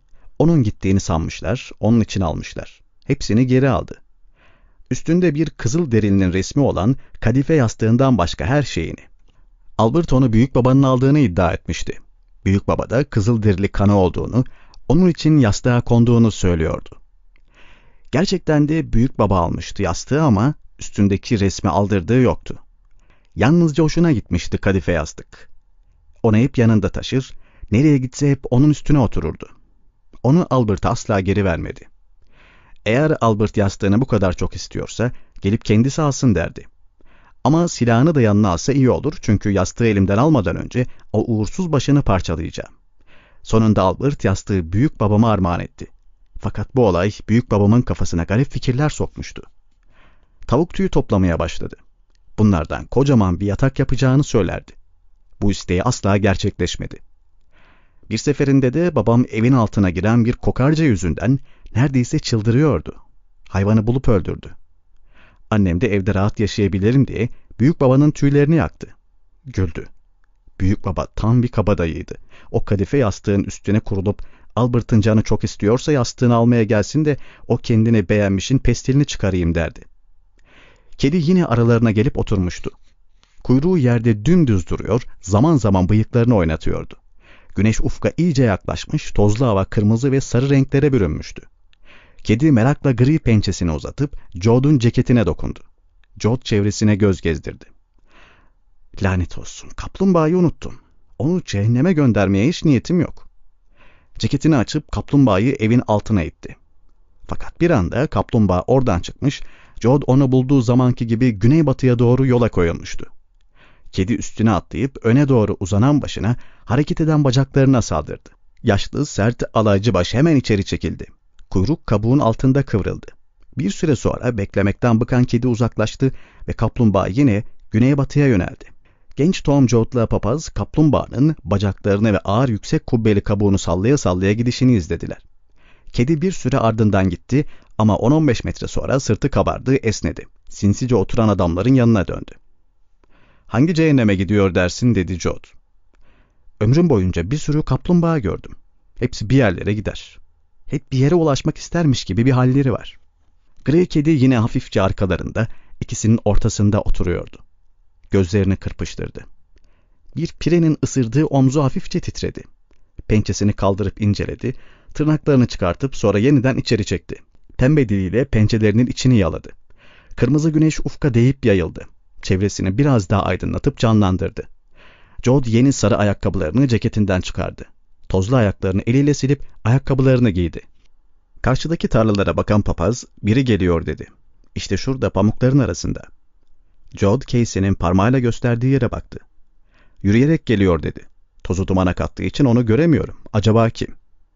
Speaker 1: Onun gittiğini sanmışlar, onun için almışlar. Hepsini geri aldı. Üstünde bir kızıl derinin resmi olan kadife yastığından başka her şeyini. Albert onu büyük babanın aldığını iddia etmişti. Büyük baba da kızıl derili kanı olduğunu, onun için yastığa konduğunu söylüyordu. Gerçekten de büyük baba almıştı yastığı ama üstündeki resmi aldırdığı yoktu. Yalnızca hoşuna gitmişti kadife yastık. Onu hep yanında taşır, nereye gitse hep onun üstüne otururdu. Onu Albert'a asla geri vermedi. Eğer Albert yastığını bu kadar çok istiyorsa gelip kendisi alsın derdi. Ama silahını da yanına alsa iyi olur çünkü yastığı elimden almadan önce o uğursuz başını parçalayacağım. Sonunda Albert yastığı büyük babama armağan etti. Fakat bu olay büyük babamın kafasına garip fikirler sokmuştu. Tavuk tüyü toplamaya başladı. Bunlardan kocaman bir yatak yapacağını söylerdi. Bu isteği asla gerçekleşmedi. Bir seferinde de babam evin altına giren bir kokarca yüzünden neredeyse çıldırıyordu. Hayvanı bulup öldürdü. Annem de evde rahat yaşayabilirim diye büyük babanın tüylerini yaktı. Güldü. Büyük baba tam bir kabadayıydı. O kadife yastığın üstüne kurulup Albert'ın canı çok istiyorsa yastığını almaya gelsin de o kendine beğenmişin pestilini çıkarayım derdi. Kedi yine aralarına gelip oturmuştu. Kuyruğu yerde dümdüz duruyor, zaman zaman bıyıklarını oynatıyordu. Güneş ufka iyice yaklaşmış, tozlu hava kırmızı ve sarı renklere bürünmüştü. Kedi merakla gri pençesini uzatıp Jod'un ceketine dokundu. Jod çevresine göz gezdirdi. Lanet olsun, kaplumbağayı unuttum. Onu cehenneme göndermeye hiç niyetim yok. Ceketini açıp kaplumbağayı evin altına itti. Fakat bir anda kaplumbağa oradan çıkmış, Jod onu bulduğu zamanki gibi güneybatıya doğru yola koyulmuştu. Kedi üstüne atlayıp öne doğru uzanan başına, hareket eden bacaklarına saldırdı. Yaşlı, sert, alaycı baş hemen içeri çekildi. Kuyruk kabuğun altında kıvrıldı. Bir süre sonra beklemekten bıkan kedi uzaklaştı ve kaplumbağa yine güneybatıya yöneldi. Genç Tom Jod'la papaz kaplumbağanın bacaklarını ve ağır yüksek kubbeli kabuğunu sallaya sallaya gidişini izlediler. Kedi bir süre ardından gitti ama on on beş metre sonra sırtı kabardı, esnedi. Sinsice oturan adamların yanına döndü. "Hangi cehenneme gidiyor dersin?" dedi Jod. "Ömrüm boyunca bir sürü kaplumbağa gördüm. Hepsi bir yerlere gider. Hep bir yere ulaşmak istermiş gibi bir halleri var." Gri kedi yine hafifçe arkalarında, ikisinin ortasında oturuyordu. Gözlerini kırpıştırdı. Bir pirenin ısırdığı omzu hafifçe titredi. Pençesini kaldırıp inceledi, tırnaklarını çıkartıp sonra yeniden içeri çekti. Pembe diliyle pençelerinin içini yaladı. Kırmızı güneş ufka değip yayıldı. Çevresini biraz daha aydınlatıp canlandırdı. Jod yeni sarı ayakkabılarını ceketinden çıkardı. Tozlu ayaklarını eliyle silip ayakkabılarını giydi. Karşıdaki tarlalara bakan papaz, "Biri geliyor," dedi. "İşte şurada pamukların arasında." Jod, Casey'nin parmağıyla gösterdiği yere baktı. "Yürüyerek geliyor," dedi. "Tozu dumana kattığı için onu göremiyorum. Acaba kim?"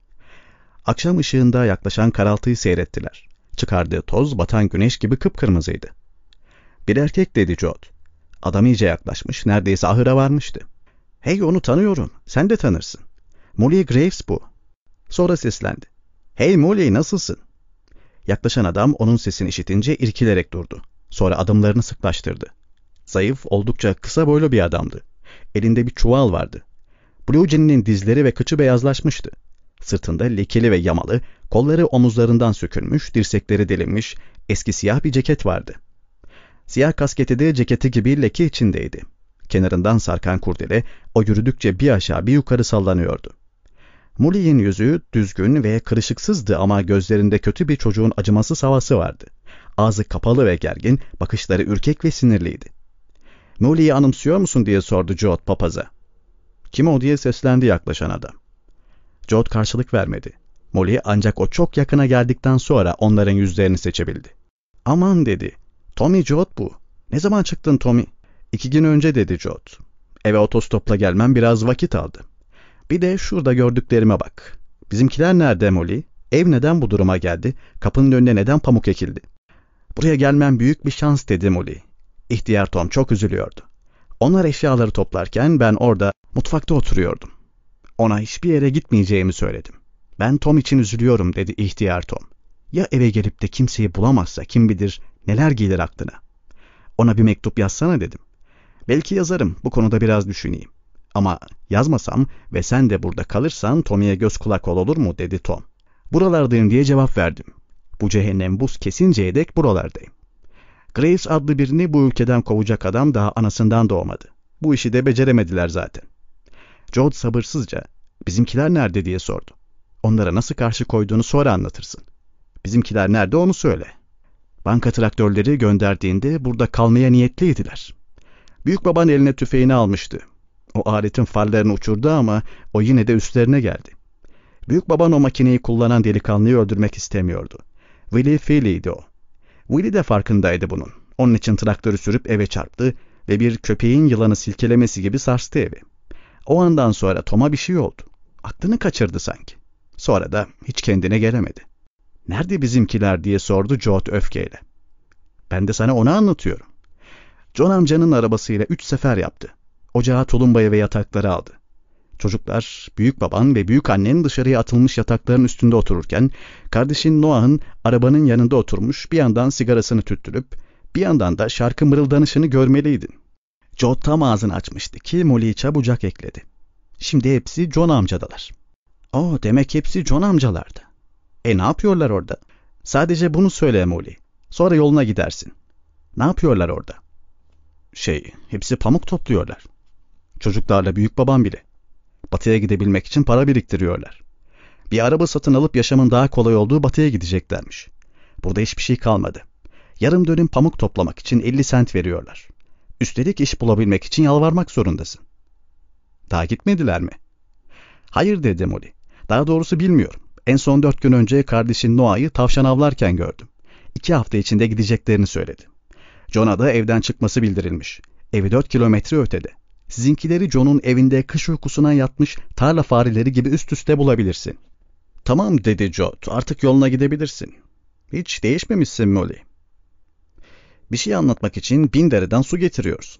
Speaker 1: Akşam ışığında yaklaşan karaltıyı seyrettiler. Çıkardığı toz batan güneş gibi kıpkırmızıydı. "Bir erkek," dedi Jod. Adam iyice yaklaşmış, neredeyse ahıra varmıştı. "Hey, onu tanıyorum. Sen de tanırsın. Molly Graves bu." Sonra seslendi. "Hey Molly, nasılsın?" Yaklaşan adam onun sesini işitince irkilerek durdu. Sonra adımlarını sıklaştırdı. Zayıf, oldukça kısa boylu bir adamdı. Elinde bir çuval vardı. Blue Jean'in dizleri ve kıçı beyazlaşmıştı. Sırtında lekeli ve yamalı, kolları omuzlarından sökülmüş, dirsekleri delinmiş, eski siyah bir ceket vardı. Siyah kasketi de ceketi gibi leke içindeydi. Kenarından sarkan kurdele, o yürüdükçe bir aşağı bir yukarı sallanıyordu. Molly'nin yüzü düzgün ve kırışıksızdı ama gözlerinde kötü bir çocuğun acımasız havası vardı. Ağzı kapalı ve gergin, bakışları ürkek ve sinirliydi. "Molly'yi anımsıyor musun?" diye sordu Jod papaza. "Kim o?" diye seslendi yaklaşan adam. Jod karşılık vermedi. Molly ancak o çok yakına geldikten sonra onların yüzlerini seçebildi. "Aman," dedi. "Tommy Jod bu. Ne zaman çıktın Tommy?" "İki gün önce," dedi Jod. "Eve otostopla gelmem biraz vakit aldı. Bir de şurada gördüklerime bak. Bizimkiler nerede Molly? Ev neden bu duruma geldi? Kapının önüne neden pamuk ekildi?" "Buraya gelmem büyük bir şans," dedi Molly. İhtiyar Tom çok üzülüyordu. Onlar eşyaları toplarken ben orada mutfakta oturuyordum. Ona hiçbir yere gitmeyeceğimi söyledim. "Ben Tom için üzülüyorum," dedi ihtiyar Tom. "Ya eve gelip de kimseyi bulamazsa kim bilir neler gelir aklına. Ona bir mektup yazsana," dedim. "Belki yazarım, bu konuda biraz düşüneyim. Ama yazmasam ve sen de burada kalırsan Tommy'ye göz kulak ol, olur mu?" dedi Tom. Buralardayım diye cevap verdim. Bu cehennem buz kesinceye dek buralardayım. Graves adlı birini bu ülkeden kovacak adam daha anasından doğmadı. Bu işi de beceremediler zaten. George sabırsızca, bizimkiler nerede diye sordu. Onlara nasıl karşı koyduğunu sonra anlatırsın. Bizimkiler nerede onu söyle. Banka traktörleri gönderdiğinde burada kalmaya niyetliydiler. Büyük baban eline tüfeğini almıştı. O aletin farlarını uçurdu ama o yine de üstlerine geldi. Büyük baban o makineyi kullanan delikanlıyı öldürmek istemiyordu. Willie Feely'ydi o. Willie de farkındaydı bunun. Onun için traktörü sürüp eve çarptı ve bir köpeğin yılanı silkelemesi gibi sarstı evi. O andan sonra Tom'a bir şey oldu. Aklını kaçırdı sanki. Sonra da hiç kendine gelemedi. Nerede bizimkiler diye sordu George öfkeyle. Ben de sana onu anlatıyorum. John amcanın arabasıyla üç sefer yaptı. Ocağa tulumbayı ve yatakları aldı. Çocuklar, büyük baban ve büyük annen dışarıya atılmış yatakların üstünde otururken, kardeşin Noah'ın arabanın yanında oturmuş bir yandan sigarasını tüttürüp, bir yandan da şarkı mırıldanışını görmeliydin. Joe tam ağzını açmıştı ki Molly'yi çabucak ekledi. Şimdi hepsi John amcadalar. Oh, demek hepsi John amcalardı. E ne yapıyorlar orada? Sadece bunu söyle Molly. Sonra yoluna gidersin. Ne yapıyorlar orada? Şey, hepsi pamuk topluyorlar. Çocuklarla büyük babam bile. Batıya gidebilmek için para biriktiriyorlar. Bir araba satın alıp yaşamın daha kolay olduğu Batıya gideceklermiş. Burada hiçbir şey kalmadı. Yarım dönüm pamuk toplamak için elli sent veriyorlar. Üstelik iş bulabilmek için yalvarmak zorundasın. Daha gitmediler mi? Hayır dedi Molly. Daha doğrusu bilmiyorum. En son dört gün önce kardeşin Noah'yı tavşan avlarken gördüm. İki hafta içinde gideceklerini söyledi. John'a da evden çıkması bildirilmiş. Evi dört kilometre ötede. Sizinkileri John'un evinde kış uykusuna yatmış tarla fareleri gibi üst üste bulabilirsin. Tamam dedi John, artık yoluna gidebilirsin. Hiç değişmemişsin Molly. Bir şey anlatmak için bin dereden su getiriyorsun.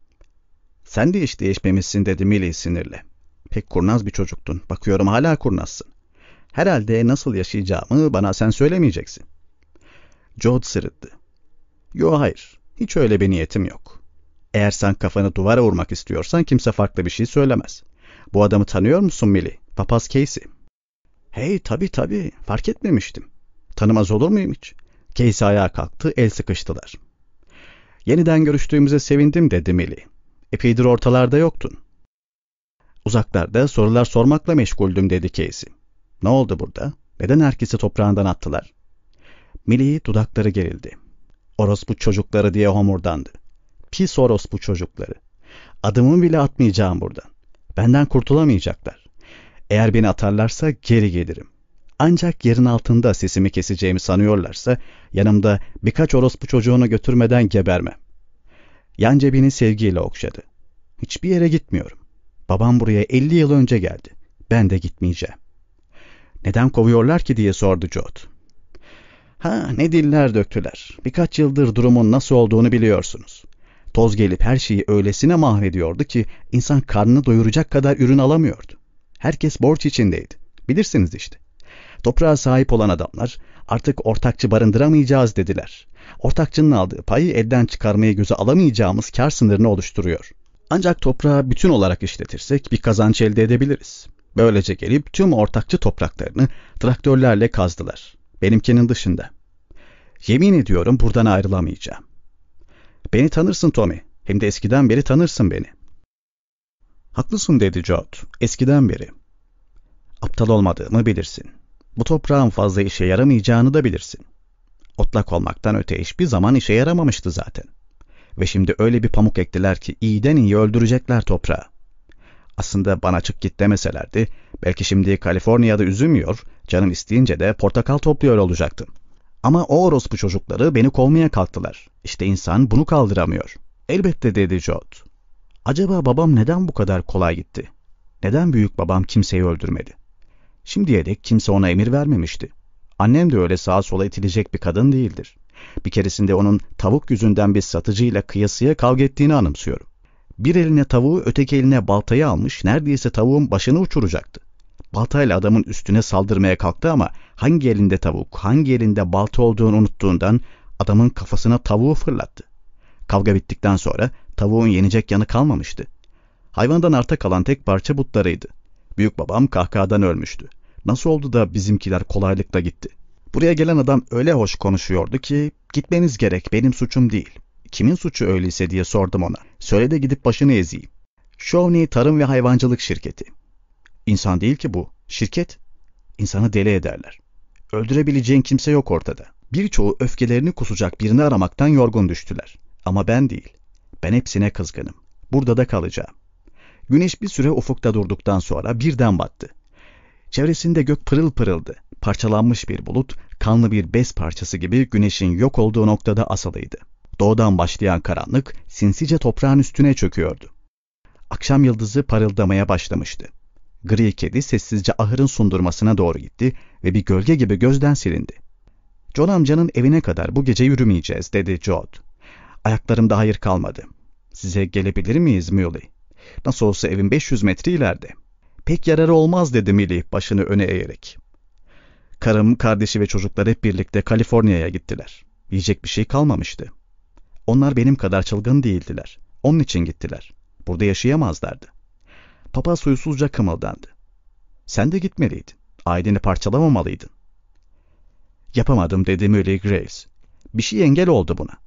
Speaker 1: Sen de hiç değişmemişsin dedi Millie sinirle. Pek kurnaz bir çocuktun. Bakıyorum hala kurnazsın. Herhalde nasıl yaşayacağımı bana sen söylemeyeceksin. George sırıttı. Yo hayır, hiç öyle bir niyetim yok. Eğer sen kafanı duvara vurmak istiyorsan kimse farklı bir şey söylemez. Bu adamı tanıyor musun Millie? Papaz Casey. Hey tabii tabii, fark etmemiştim. Tanımaz olur muyum hiç? Casey ayağa kalktı, el sıkıştılar. Yeniden görüştüğümüze sevindim dedi Millie. Epeydir ortalarda yoktun. Uzaklarda sorular sormakla meşguldüm dedi Casey. Ne oldu burada? Neden herkesi toprağından attılar? Millie dudakları gerildi. Orospu çocukları diye homurdandı. Pis orospu çocukları. Adımımı bile atmayacağım buradan. Benden kurtulamayacaklar. Eğer beni atarlarsa geri gelirim. Ancak yerin altında sesimi keseceğimi sanıyorlarsa yanımda birkaç orospu çocuğunu götürmeden gebermem. Yan cebini sevgiyle okşadı. Hiçbir yere gitmiyorum. Babam buraya elli yıl önce geldi. Ben de gitmeyeceğim. Neden kovuyorlar ki diye sordu George. Ha ne diller döktüler. Birkaç yıldır durumun nasıl olduğunu biliyorsunuz. Toz gelip her şeyi öylesine mahvediyordu ki insan karnını doyuracak kadar ürün alamıyordu. Herkes borç içindeydi. Bilirsiniz işte. Toprağa sahip olan adamlar artık ortakçı barındıramayacağız dediler. Ortakçının aldığı payı elden çıkarmaya göze alamayacağımız kar sınırını oluşturuyor. Ancak toprağı bütün olarak işletirsek bir kazanç elde edebiliriz. Böylece gelip tüm ortakçı topraklarını traktörlerle kazdılar. Benimkinin dışında. Yemin ediyorum buradan ayrılamayacağım. Beni tanırsın Tommy. Hem de eskiden beri tanırsın beni. Haklısın dedi George. Eskiden beri. Aptal olmadığımı bilirsin. Bu toprağın fazla işe yaramayacağını da bilirsin. Otlak olmaktan öte hiçbir zaman işe yaramamıştı zaten. Ve şimdi öyle bir pamuk ektiler ki iyiden iyi öldürecekler toprağı. Aslında bana çık git demeselerdi, belki şimdi Kaliforniya'da üzüm yiyor, canım isteyince de portakal topluyor olacaktım. Ama o orospu çocukları beni kovmaya kalktılar. İşte insan bunu kaldıramıyor. Elbette dedi George. Acaba babam neden bu kadar kolay gitti? Neden büyük babam kimseyi öldürmedi? Şimdiye dek kimse ona emir vermemişti. Annem de öyle sağa sola itilecek bir kadın değildir. Bir keresinde onun tavuk yüzünden bir satıcıyla kıyasıya kavga ettiğini anımsıyorum. Bir eline tavuğu öteki eline baltayı almış, neredeyse tavuğun başını uçuracaktı. Baltayla adamın üstüne saldırmaya kalktı ama hangi elinde tavuk, hangi elinde balta olduğunu unuttuğundan adamın kafasına tavuğu fırlattı. Kavga bittikten sonra tavuğun yenecek yanı kalmamıştı. Hayvandan arta kalan tek parça butlarıydı. Büyük babam kahkahadan ölmüştü. Nasıl oldu da bizimkiler kolaylıkla gitti? Buraya gelen adam öyle hoş konuşuyordu ki, gitmeniz gerek, benim suçum değil. Kimin suçu öyleyse diye sordum ona. Söyle de gidip başını ezeyim. Shawnee Tarım ve Hayvancılık Şirketi. İnsan değil ki bu, şirket. İnsanı deli ederler. Öldürebileceğin kimse yok ortada. Birçoğu öfkelerini kusacak birini aramaktan yorgun düştüler. Ama ben değil. Ben hepsine kızgınım. Burada da kalacağım. Güneş bir süre ufukta durduktan sonra birden battı. Çevresinde gök pırıl pırıldı. Parçalanmış bir bulut, kanlı bir bez parçası gibi güneşin yok olduğu noktada asılıydı. Doğudan başlayan karanlık sinsice toprağın üstüne çöküyordu. Akşam yıldızı parıldamaya başlamıştı. Gri kedi sessizce ahırın sundurmasına doğru gitti ve bir gölge gibi gözden silindi. John amcanın evine kadar bu gece yürümeyeceğiz, dedi Jod. Ayaklarımda hayır kalmadı. Size gelebilir miyiz Muley? Nasıl olsa evin beş yüz metre ileride. Pek yararı olmaz, dedi Millie başını öne eğerek. Karım, kardeşi ve çocuklar hep birlikte Kaliforniya'ya gittiler. Yiyecek bir şey kalmamıştı. Onlar benim kadar çılgın değildiler. Onun için gittiler. Burada yaşayamazlardı. Papaz huysuzca kımıldandı. Sen de gitmeliydin. Aileni parçalamamalıydın. Yapamadım, dedi Muley Graves. Bir şey engel oldu buna.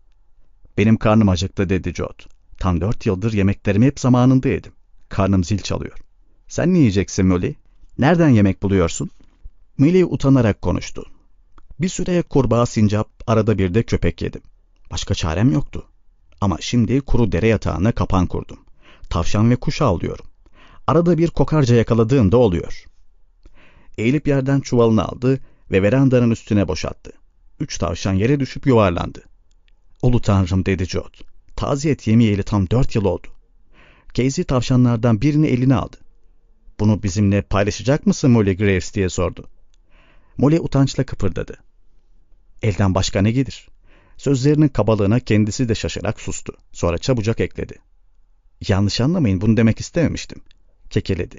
Speaker 1: Benim karnım acıktı, dedi Jod. Tam dört yıldır yemeklerimi hep zamanında yedim. Karnım zil çalıyor. Sen ne yiyeceksin Muley? Nereden yemek buluyorsun? Muley utanarak konuştu. Bir süre kurbağa, sincap, arada bir de köpek yedim. Başka çarem yoktu. Ama şimdi kuru dere yatağına kapan kurdum. Tavşan ve kuş avlıyorum. Arada bir kokarca yakaladığım da oluyor. Eğilip yerden çuvalını aldı ve verandanın üstüne boşalttı. Üç tavşan yere düşüp yuvarlandı. Ulu Tanrım, dedi Jod. Taze et yemeyeli tam dört yıl oldu. Casey tavşanlardan birini eline aldı. Bunu bizimle paylaşacak mısın Molly Graves, diye sordu. Molly utançla kıpırdadı. Elden başka ne gelir? Sözlerinin kabalığına kendisi de şaşarak sustu. Sonra çabucak ekledi. Yanlış anlamayın, bunu demek istememiştim. Kekeledi.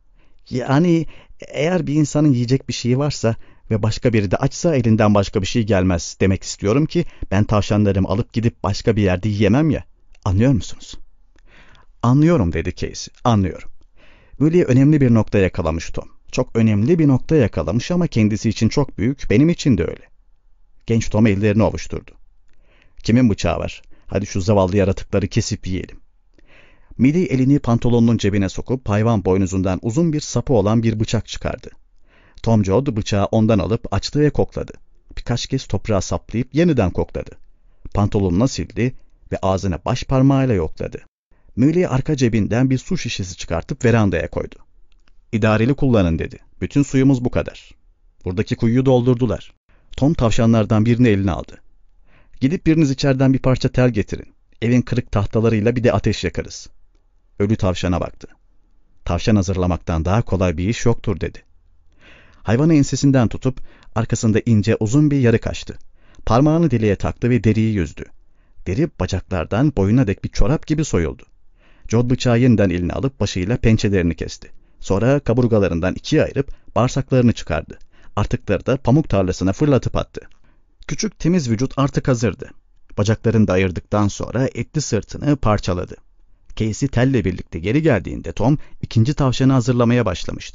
Speaker 1: Yani eğer bir insanın yiyecek bir şeyi varsa ve başka biri de açsa elinden başka bir şey gelmez demek istiyorum ki ben tavşanlarımı alıp gidip başka bir yerde yiyemem ya. Anlıyor musunuz? Anlıyorum, dedi Casey. Anlıyorum. Böyle önemli bir nokta yakalamış Tom. Çok önemli bir nokta yakalamış ama kendisi için çok büyük, benim için de öyle. Genç Tom ellerini ovuşturdu. Kimin bıçağı var? Hadi şu zavallı yaratıkları kesip yiyelim. Millie elini pantolonunun cebine sokup hayvan boynuzundan uzun bir sapı olan bir bıçak çıkardı. Tom Jod bıçağı ondan alıp açtı ve kokladı. Birkaç kez toprağa saplayıp yeniden kokladı. Pantolonuna sildi ve ağzına baş parmağıyla yokladı. Millie arka cebinden bir su şişesi çıkartıp verandaya koydu. İdareli kullanın, dedi. Bütün suyumuz bu kadar. Buradaki kuyuyu doldurdular. Tom tavşanlardan birini eline aldı. Gidip biriniz içeriden bir parça tel getirin. Evin kırık tahtalarıyla bir de ateş yakarız. Ölü tavşana baktı. Tavşan hazırlamaktan daha kolay bir iş yoktur, dedi. Hayvanı ensesinden tutup arkasında ince uzun bir yarık açtı. Parmağını deliğe taktı ve deriyi yüzdü. Deri bacaklardan boyuna dek bir çorap gibi soyuldu. Jod bıçağı yeniden eline alıp başıyla pençelerini kesti. Sonra kaburgalarından ikiye ayırıp bağırsaklarını çıkardı. Artıkları da pamuk tarlasına fırlatıp attı. Küçük temiz vücut artık hazırdı. Bacaklarını da ayırdıktan sonra etli sırtını parçaladı. Casey telle birlikte geri geldiğinde Tom ikinci tavşanı hazırlamaya başlamıştı.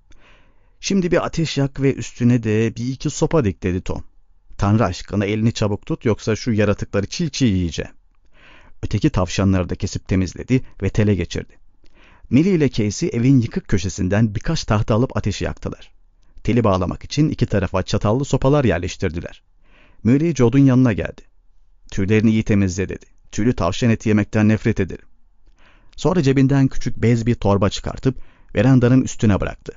Speaker 1: Şimdi bir ateş yak ve üstüne de bir iki sopa dik, dedi Tom. Tanrı aşkına elini çabuk tut, yoksa şu yaratıkları çiğ çiğ yiyeceğim. Öteki tavşanları da kesip temizledi ve tele geçirdi. Millie ile Casey evin yıkık köşesinden birkaç tahta alıp ateşi yaktılar. Teli bağlamak için iki tarafa çatallı sopalar yerleştirdiler. Millie Jod'un yanına geldi. Tüylerini iyi temizle, dedi. Tüylü tavşan eti yemekten nefret ederim. Sonra cebinden küçük bez bir torba çıkartıp verandanın üstüne bıraktı.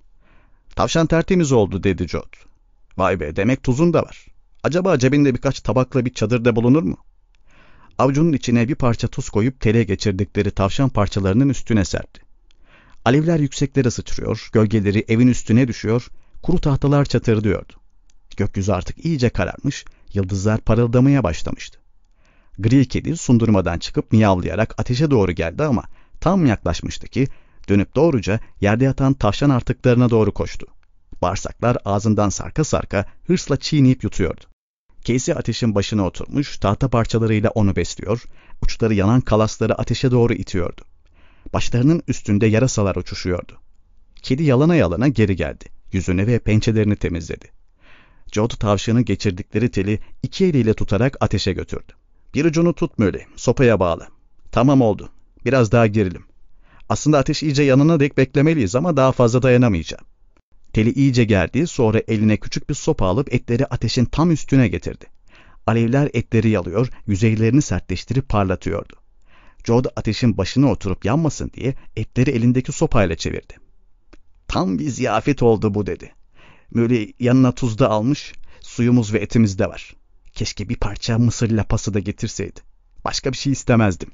Speaker 1: Tavşan tertemiz oldu, dedi Jod. Vay be, demek tuzun da var. Acaba cebinde birkaç tabakla bir çadırda bulunur mu? Avucunun içine bir parça tuz koyup tele geçirdikleri tavşan parçalarının üstüne serpti. Alevler yükseklere sıçrıyor, gölgeleri evin üstüne düşüyor, kuru tahtalar çatırdıyordu. Gökyüzü artık iyice kararmış, yıldızlar parıldamaya başlamıştı. Gri kedi sundurmadan çıkıp miyavlayarak ateşe doğru geldi ama tam yaklaşmıştı ki dönüp doğruca yerde yatan tavşan artıklarına doğru koştu. Bağırsaklar ağzından sarka sarka hırsla çiğneyip yutuyordu. Casey ateşin başına oturmuş, tahta parçalarıyla onu besliyor, uçları yanan kalasları ateşe doğru itiyordu. Başlarının üstünde yarasalar uçuşuyordu. Kedi yalana yalana geri geldi. Yüzünü ve pençelerini temizledi. Jod tavşanı geçirdikleri teli iki eliyle tutarak ateşe götürdü. Bir ucunu tut Möly, sopaya bağla. Tamam oldu. Biraz daha gerilim. Aslında ateş iyice yanana dek beklemeliyiz ama daha fazla dayanamayacağım. Teli iyice gerdi, sonra eline küçük bir sopa alıp etleri ateşin tam üstüne getirdi. Alevler etleri yalıyor, yüzeylerini sertleştirip parlatıyordu. Jod ateşin başına oturup yanmasın diye etleri elindeki sopayla çevirdi. Tam bir ziyafet oldu bu dedi. Möly yanına tuz da almış, suyumuz ve etimiz de var. Keşke bir parça mısır lapası da getirseydi. Başka bir şey istemezdim.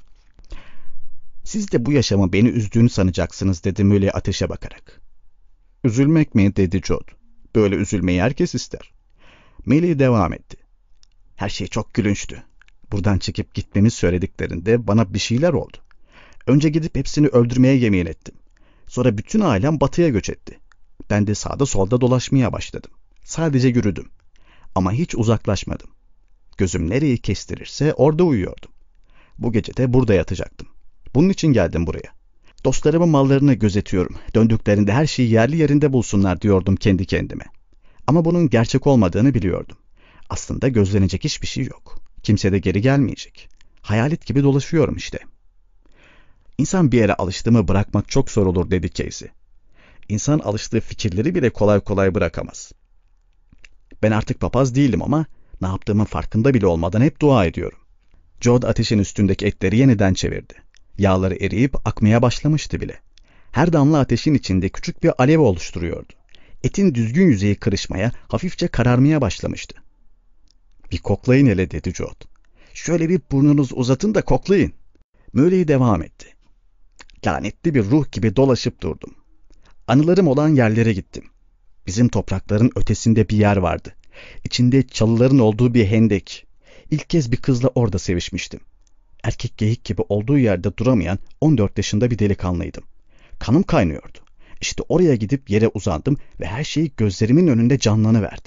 Speaker 1: Siz de bu yaşamı beni üzdüğünü sanacaksınız dedi Möly ateşe bakarak. Üzülmek mi dedi Jod. Böyle üzülmeyi herkes ister. Möly devam etti. Her şey çok gülünçtü. Buradan çıkıp gitmemiz söylediklerinde bana bir şeyler oldu. Önce gidip hepsini öldürmeye yemin ettim. Sonra bütün ailem batıya göç etti. Ben de sağda solda dolaşmaya başladım. Sadece yürüdüm. Ama hiç uzaklaşmadım. Gözüm nereyi kestirirse orada uyuyordum. Bu gece de burada yatacaktım. Bunun için geldim buraya. Dostlarımın mallarını gözetiyorum. Döndüklerinde her şeyi yerli yerinde bulsunlar diyordum kendi kendime. Ama bunun gerçek olmadığını biliyordum. Aslında gözlenecek hiçbir şey yok. Kimse de geri gelmeyecek. Hayalet gibi dolaşıyorum işte. İnsan bir yere alıştı mı bırakmak çok zor olur dedi Casey. İnsan alıştığı fikirleri bile kolay kolay bırakamaz. Ben artık papaz değilim ama ne yaptığımın farkında bile olmadan hep dua ediyorum. Jod ateşin üstündeki etleri yeniden çevirdi. Yağları eriyip akmaya başlamıştı bile. Her damla ateşin içinde küçük bir alev oluşturuyordu. Etin düzgün yüzeyi kırışmaya, hafifçe kararmaya başlamıştı. Bir koklayın hele dedi Jod. Şöyle bir burnunuzu uzatın da koklayın. Möly devam etti. Lanetli bir ruh gibi dolaşıp durdum. Anılarım olan yerlere gittim. Bizim toprakların ötesinde bir yer vardı. İçinde çalıların olduğu bir hendek. İlk kez bir kızla orada sevişmiştim. Erkek geyik gibi olduğu yerde duramayan on dört yaşında bir delikanlıydım. Kanım kaynıyordu. İşte oraya gidip yere uzandım ve her şey gözlerimin önünde canlanıverdi.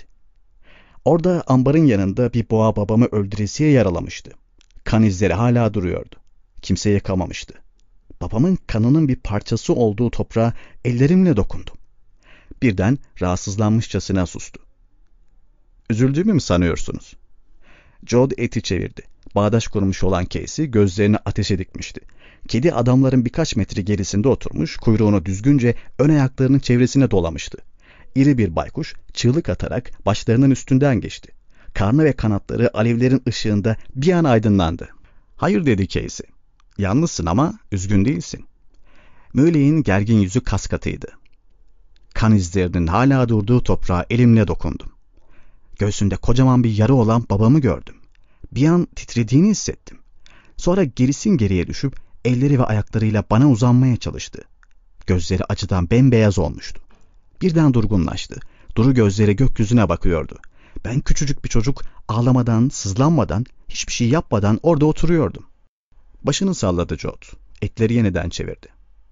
Speaker 1: Orada ambarın yanında bir boğa babamı öldüresiye yaralamıştı. Kan izleri hala duruyordu. Kimse yıkamamıştı. Babamın kanının bir parçası olduğu toprağa ellerimle dokundum. Birden rahatsızlanmışçasına sustu. Üzüldüğümü mü sanıyorsunuz? Jod eti çevirdi. Bağdaş kurmuş olan Casey gözlerini ateşe dikmişti. Kedi adamların birkaç metre gerisinde oturmuş, kuyruğunu düzgünce ön ayaklarının çevresine dolamıştı. İri bir baykuş çığlık atarak başlarının üstünden geçti. Karnı ve kanatları alevlerin ışığında bir an aydınlandı. Hayır dedi Casey. Yalnızsın ama üzgün değilsin. Möly'in gergin yüzü kaskatıydı. Kan izlerinin hala durduğu toprağa elimle dokundum. Göğsünde kocaman bir yara olan babamı gördüm. Bir an titrediğini hissettim. Sonra gerisin geriye düşüp elleri ve ayaklarıyla bana uzanmaya çalıştı. Gözleri acıdan bembeyaz olmuştu. Birden durgunlaştı. Duru gözleri gökyüzüne bakıyordu. Ben küçücük bir çocuk ağlamadan, sızlanmadan, hiçbir şey yapmadan orada oturuyordum. Başını salladı Jod. Etleri yeniden çevirdi.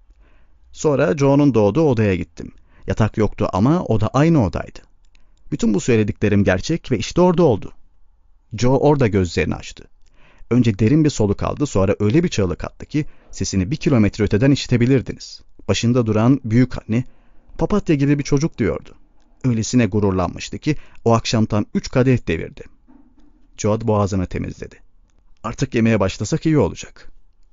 Speaker 1: Sonra Joe'nun doğduğu odaya gittim. Yatak yoktu ama o da aynı odaydı. Bütün bu söylediklerim gerçek ve işte orada oldu. Joe orada gözlerini açtı. Önce derin bir soluk aldı, sonra öyle bir çığlık attı ki sesini bir kilometre öteden işitebilirdiniz. Başında duran büyük anne, papatya gibi bir çocuk diyordu. Öylesine gururlanmıştı ki o akşam tam üç kadeh devirdi. Jod boğazını temizledi. Artık yemeye başlasak iyi olacak.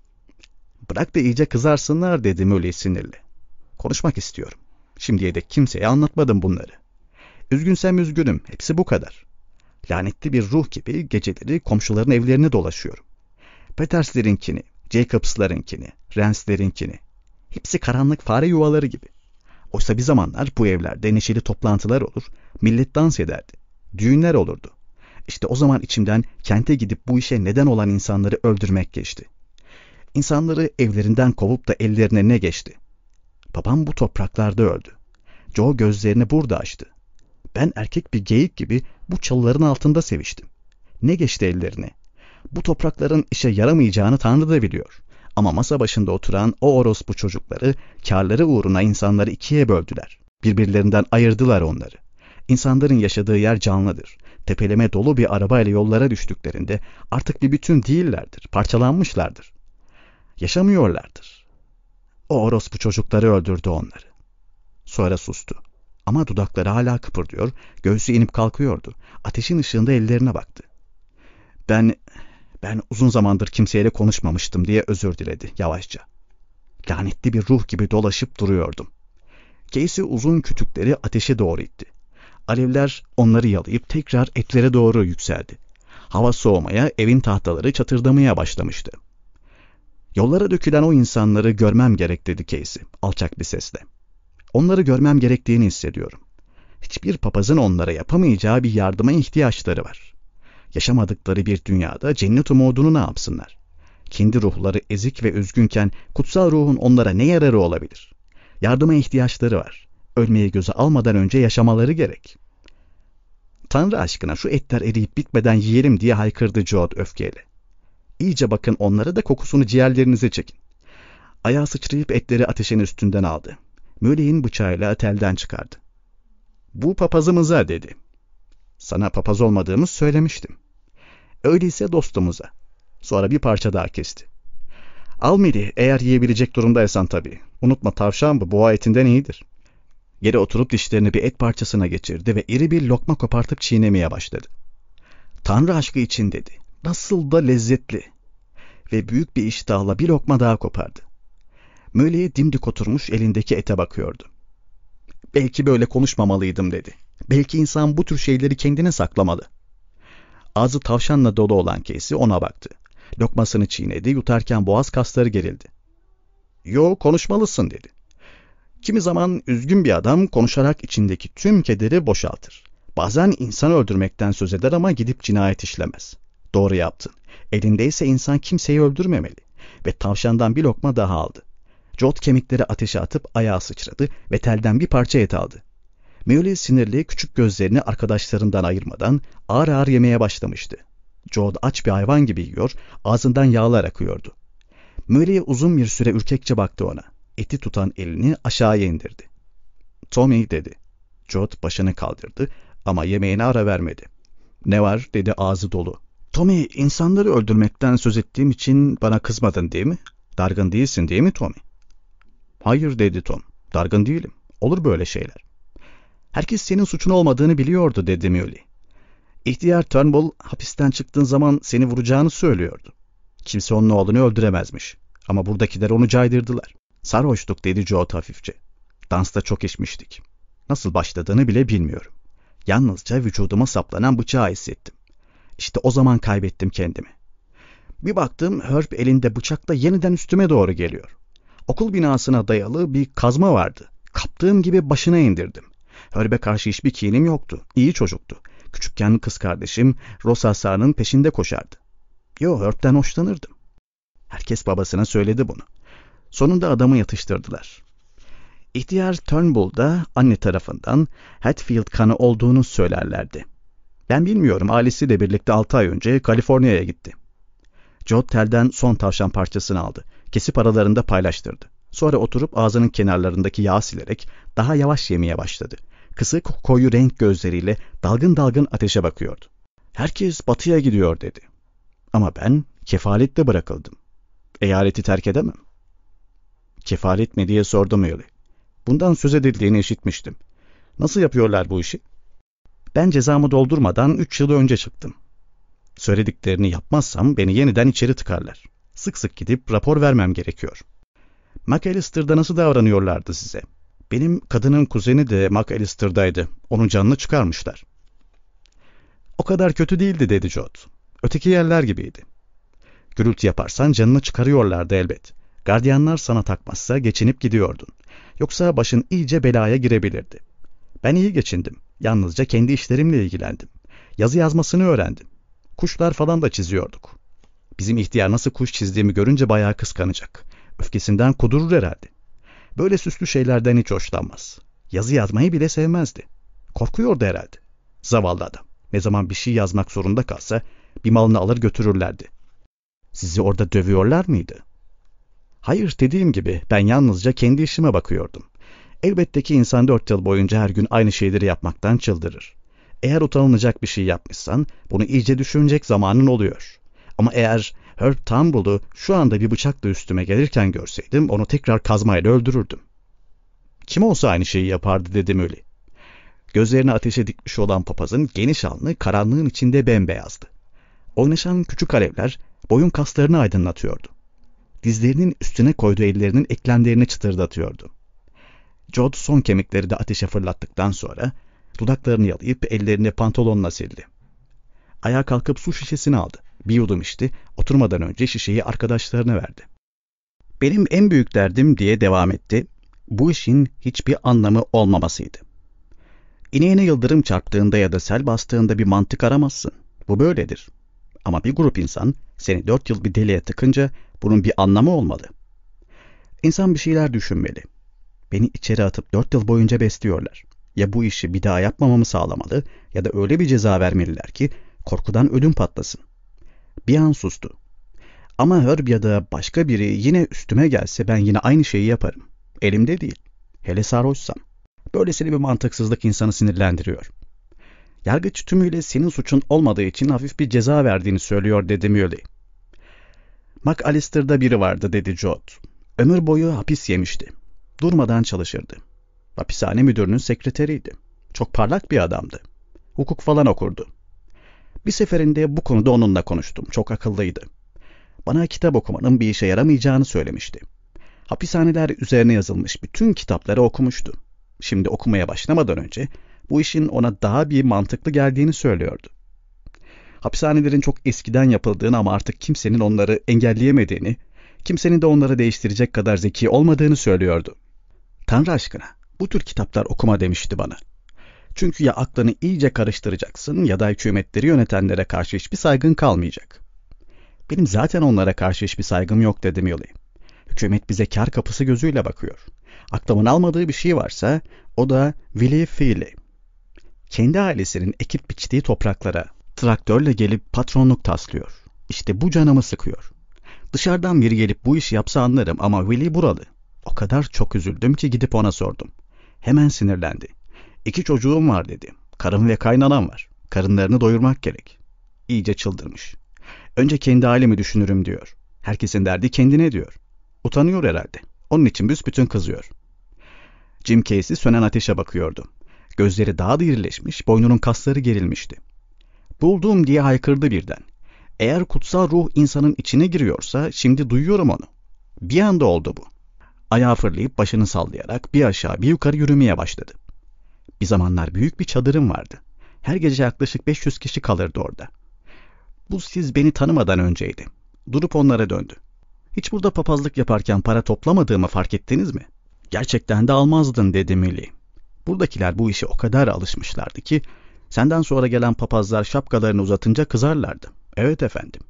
Speaker 1: Bırak da iyice kızarsınlar dedi Möly sinirli. Konuşmak istiyorum. Şimdiye dek kimseye anlatmadım bunları. Üzgünsem üzgünüm, hepsi bu kadar. Lanetli bir ruh gibi geceleri komşuların evlerine dolaşıyorum. Peters'lerinkini, Jacobs'larınkini, Rens'lerinkini. Hepsi karanlık fare yuvaları gibi. Oysa bir zamanlar bu evlerde neşeli toplantılar olur, millet dans ederdi. Düğünler olurdu. İşte o zaman içimden kente gidip bu işe neden olan insanları öldürmek geçti. İnsanları evlerinden kovup da ellerine ne geçti? Babam bu topraklarda öldü. Joe gözlerini burada açtı. Ben erkek bir geyik gibi bu çalıların altında seviştim. Ne geçti ellerine? Bu toprakların işe yaramayacağını Tanrı da biliyor. Ama masa başında oturan o orospu çocukları kârları uğruna insanları ikiye böldüler. Birbirlerinden ayırdılar onları. İnsanların yaşadığı yer canlıdır. Tepeleme dolu bir arabayla yollara düştüklerinde artık bir bütün değillerdir, parçalanmışlardır. Yaşamıyorlardır. O orospu çocukları öldürdü onları. Sonra sustu. Ama dudakları hala kıpırdıyor, göğsü inip kalkıyordu. Ateşin ışığında ellerine baktı. Ben, ben uzun zamandır kimseyle konuşmamıştım diye özür diledi yavaşça. Lanetli bir ruh gibi dolaşıp duruyordum. Casey uzun kütükleri ateşe doğru itti. Alevler onları yalayıp tekrar etlere doğru yükseldi. Hava soğumaya, evin tahtaları çatırdamaya başlamıştı. Yollara dökülen o insanları görmem gerek dedi Casey, alçak bir sesle. Onları görmem gerektiğini hissediyorum. Hiçbir papazın onlara yapamayacağı bir yardıma ihtiyaçları var. Yaşamadıkları bir dünyada cennet umudunu ne yapsınlar? Kendi ruhları ezik ve üzgünken kutsal ruhun onlara ne yararı olabilir? Yardıma ihtiyaçları var. Ölmeyi göze almadan önce yaşamaları gerek. Tanrı aşkına şu etler eriyip bitmeden yiyelim diye haykırdı Joad öfkeyle. İyice bakın onlara da kokusunu ciğerlerinize çekin. Ayağı sıçrayıp etleri ateşin üstünden aldı. Möley'in bıçağıyla telden çıkardı. Bu papazımıza dedi. Sana papaz olmadığımı söylemiştim. Öyleyse dostumuza. Sonra bir parça daha kesti. Al Meli, eğer yiyebilecek durumdaysan tabii. Unutma tavşan bu, boğa etinden iyidir. Geri oturup dişlerini bir et parçasına geçirdi ve iri bir lokma kopartıp çiğnemeye başladı. Tanrı aşkı için dedi. Nasıl da lezzetli. Ve büyük bir iştahla bir lokma daha kopardı. Möleye dimdik oturmuş elindeki ete bakıyordu. Belki böyle konuşmamalıydım dedi. Belki insan bu tür şeyleri kendine saklamalı. Ağzı tavşanla dolu olan Casey ona baktı. Lokmasını çiğnedi, yutarken boğaz kasları gerildi. Yo, konuşmalısın dedi. Kimi zaman üzgün bir adam konuşarak içindeki tüm kederi boşaltır. Bazen insan öldürmekten söz eder ama gidip cinayet işlemez. Doğru yaptın. Elindeyse insan kimseyi öldürmemeli. Ve tavşandan bir lokma daha aldı. Joad kemikleri ateşe atıp ayağa sıçradı ve telden bir parça et aldı. Möley sinirli küçük gözlerini arkadaşlarından ayırmadan ağır ağır yemeye başlamıştı. Joad aç bir hayvan gibi yiyor, ağzından yağlar akıyordu. Möley uzun bir süre ürkekçe baktı ona. Eti tutan elini aşağıya indirdi. Tommy dedi. Joad başını kaldırdı ama yemeğine ara vermedi. Ne var dedi ağzı dolu. Tommy, insanları öldürmekten söz ettiğim için bana kızmadın değil mi? Dargın değilsin değil mi Tommy? Hayır dedi Tom. Dargın değilim. Olur böyle şeyler. Herkes senin suçun olmadığını biliyordu dedi Möley. İhtiyar Turnbull hapisten çıktığın zaman seni vuracağını söylüyordu. Kimse onun oğlunu öldüremezmiş. Ama buradakiler onu caydırdılar. Sarhoştuk dedi Joad hafifçe. Dansta çok içmiştik. Nasıl başladığını bile bilmiyorum. Yalnızca vücuduma saplanan bıçağı hissettim. İşte o zaman kaybettim kendimi. Bir baktım Herb elinde bıçakla yeniden üstüme doğru geliyor. Okul binasına dayalı bir kazma vardı. Kaptığım gibi başına indirdim. Herb'e karşı hiçbir kinim yoktu. İyi çocuktu. Küçükken kız kardeşim Rosasa'nın peşinde koşardı. Yo, Herb'den hoşlanırdım. Herkes babasına söyledi bunu. Sonunda adamı yatıştırdılar. İhtiyar Turnbull da anne tarafından Hatfield kanı olduğunu söylerlerdi. Ben bilmiyorum, ailesiyle birlikte altı ay önce Kaliforniya'ya gitti. Joad telden son tavşan parçasını aldı. Kesip aralarında paylaştırdı. Sonra oturup ağzının kenarlarındaki yağı silerek daha yavaş yemeye başladı. Kısık koyu renk gözleriyle dalgın dalgın ateşe bakıyordu. Herkes batıya gidiyor dedi. Ama ben kefaletle bırakıldım. Eyaleti terk edemem. Kefalet mi diye sordum öyle. Bundan söz edildiğini işitmiştim. Nasıl yapıyorlar bu işi? Ben cezamı doldurmadan üç yıl önce çıktım. Söylediklerini yapmazsam beni yeniden içeri tıkarlar. Sık sık gidip rapor vermem gerekiyor. McAllister'da nasıl davranıyorlardı size? Benim kadının kuzeni de McAllister'daydı. Onun canını çıkarmışlar. O kadar kötü değildi dedi Joad. Öteki yerler gibiydi. Gürültü yaparsan canını çıkarıyorlardı elbet. Gardiyanlar sana takmazsa geçinip gidiyordun. Yoksa başın iyice belaya girebilirdi. Ben iyi geçindim. Yalnızca kendi işlerimle ilgilendim. Yazı yazmasını öğrendim. Kuşlar falan da çiziyorduk. Bizim ihtiyar nasıl kuş çizdiğimi görünce bayağı kıskanacak. Öfkesinden kudurur herhalde. Böyle süslü şeylerden hiç hoşlanmaz. Yazı yazmayı bile sevmezdi. Korkuyordu herhalde. Zavallı adam. Ne zaman bir şey yazmak zorunda kalsa bir malını alır götürürlerdi. Sizi orada dövüyorlar mıydı? Hayır, dediğim gibi ben yalnızca kendi işime bakıyordum. Elbette ki insan dört yıl boyunca her gün aynı şeyleri yapmaktan çıldırır. Eğer utanılacak bir şey yapmışsan bunu iyice düşünecek zamanın oluyor. Ama eğer Herb Turnbull'u şu anda bir bıçakla üstüme gelirken görseydim onu tekrar kazmayla öldürürdüm. Kim olsa aynı şeyi yapardı dedi Möley. Gözlerini ateşe dikmiş olan papazın geniş alnı karanlığın içinde bembeyazdı. Oynaşan küçük alevler boyun kaslarını aydınlatıyordu. Dizlerinin üstüne koyduğu ellerinin eklemlerini çıtırdatıyordu. Jod son kemikleri de ateşe fırlattıktan sonra dudaklarını yalayıp ellerini pantolonla sildi. Ayağa kalkıp su şişesini aldı. Bir yudum içti, oturmadan önce şişeyi arkadaşlarına verdi. Benim en büyük derdim diye devam etti, bu işin hiçbir anlamı olmamasıydı. İneğine yıldırım çarptığında ya da sel bastığında bir mantık aramazsın. Bu böyledir. Ama bir grup insan seni dört yıl bir deliğe tıkınca bunun bir anlamı olmalı. İnsan bir şeyler düşünmeli. Beni içeri atıp dört yıl boyunca besliyorlar. Ya bu işi bir daha yapmamamı sağlamalı ya da öyle bir ceza vermeliler ki korkudan ödüm patlasın. Bir an sustu. Ama Herb ya da başka biri yine üstüme gelse ben yine aynı şeyi yaparım. Elimde değil. Hele sarhoşsam. Böylesine bir mantıksızlık insanı sinirlendiriyor. Yargıç tümüyle senin suçun olmadığı için hafif bir ceza verdiğini söylüyor dedi Muley. McAllister'da biri vardı dedi Jod. Ömür boyu hapis yemişti. Durmadan çalışırdı. Hapishane müdürünün sekreteriydi. Çok parlak bir adamdı. Hukuk falan okurdu. Bir seferinde bu konuda onunla konuştum. Çok akıllıydı. Bana kitap okumanın bir işe yaramayacağını söylemişti. Hapishaneler üzerine yazılmış bütün kitapları okumuştu. Şimdi okumaya başlamadan önce bu işin ona daha bir mantıklı geldiğini söylüyordu. Hapishanelerin çok eskiden yapıldığını ama artık kimsenin onları engelleyemediğini, kimsenin de onları değiştirecek kadar zeki olmadığını söylüyordu. Tanrı aşkına, bu tür kitaplar okuma demişti bana. Çünkü ya aklını iyice karıştıracaksın ya da hükümetleri yönetenlere karşı hiçbir saygın kalmayacak. Benim zaten onlara karşı hiçbir saygım yok dedi Muley. Hükümet bize kar kapısı gözüyle bakıyor. Aklımın almadığı bir şey varsa o da Willie Feely. Kendi ailesinin ekip biçtiği topraklara traktörle gelip patronluk taslıyor. İşte bu canımı sıkıyor. Dışarıdan biri gelip bu işi yapsa anlarım ama Willie buralı. O kadar çok üzüldüm ki gidip ona sordum. Hemen sinirlendi. İki çocuğum var dedi. Karım ve kaynanam var. Karınlarını doyurmak gerek. İyice çıldırmış. Önce kendi ailemi düşünürüm diyor. Herkesin derdi kendine diyor. Utanıyor herhalde. Onun için büsbütün kızıyor. Jim Casey sönen ateşe bakıyordu. Gözleri daha da irileşmiş, boynunun kasları gerilmişti. Buldum diye haykırdı birden. Eğer kutsal ruh insanın içine giriyorsa şimdi duyuyorum onu. Bir anda oldu bu. Ayağa fırlayıp başını sallayarak bir aşağı bir yukarı yürümeye başladı. Bir zamanlar büyük bir çadırım vardı. Her gece yaklaşık beş yüz kişi kalırdı orada. Bu siz beni tanımadan önceydi. Durup onlara döndü. Hiç burada papazlık yaparken para toplamadığımı fark ettiniz mi? Gerçekten de almazdın dedi Muley. Buradakiler bu işe o kadar alışmışlardı ki senden sonra gelen papazlar şapkalarını uzatınca kızarlardı. Evet efendim.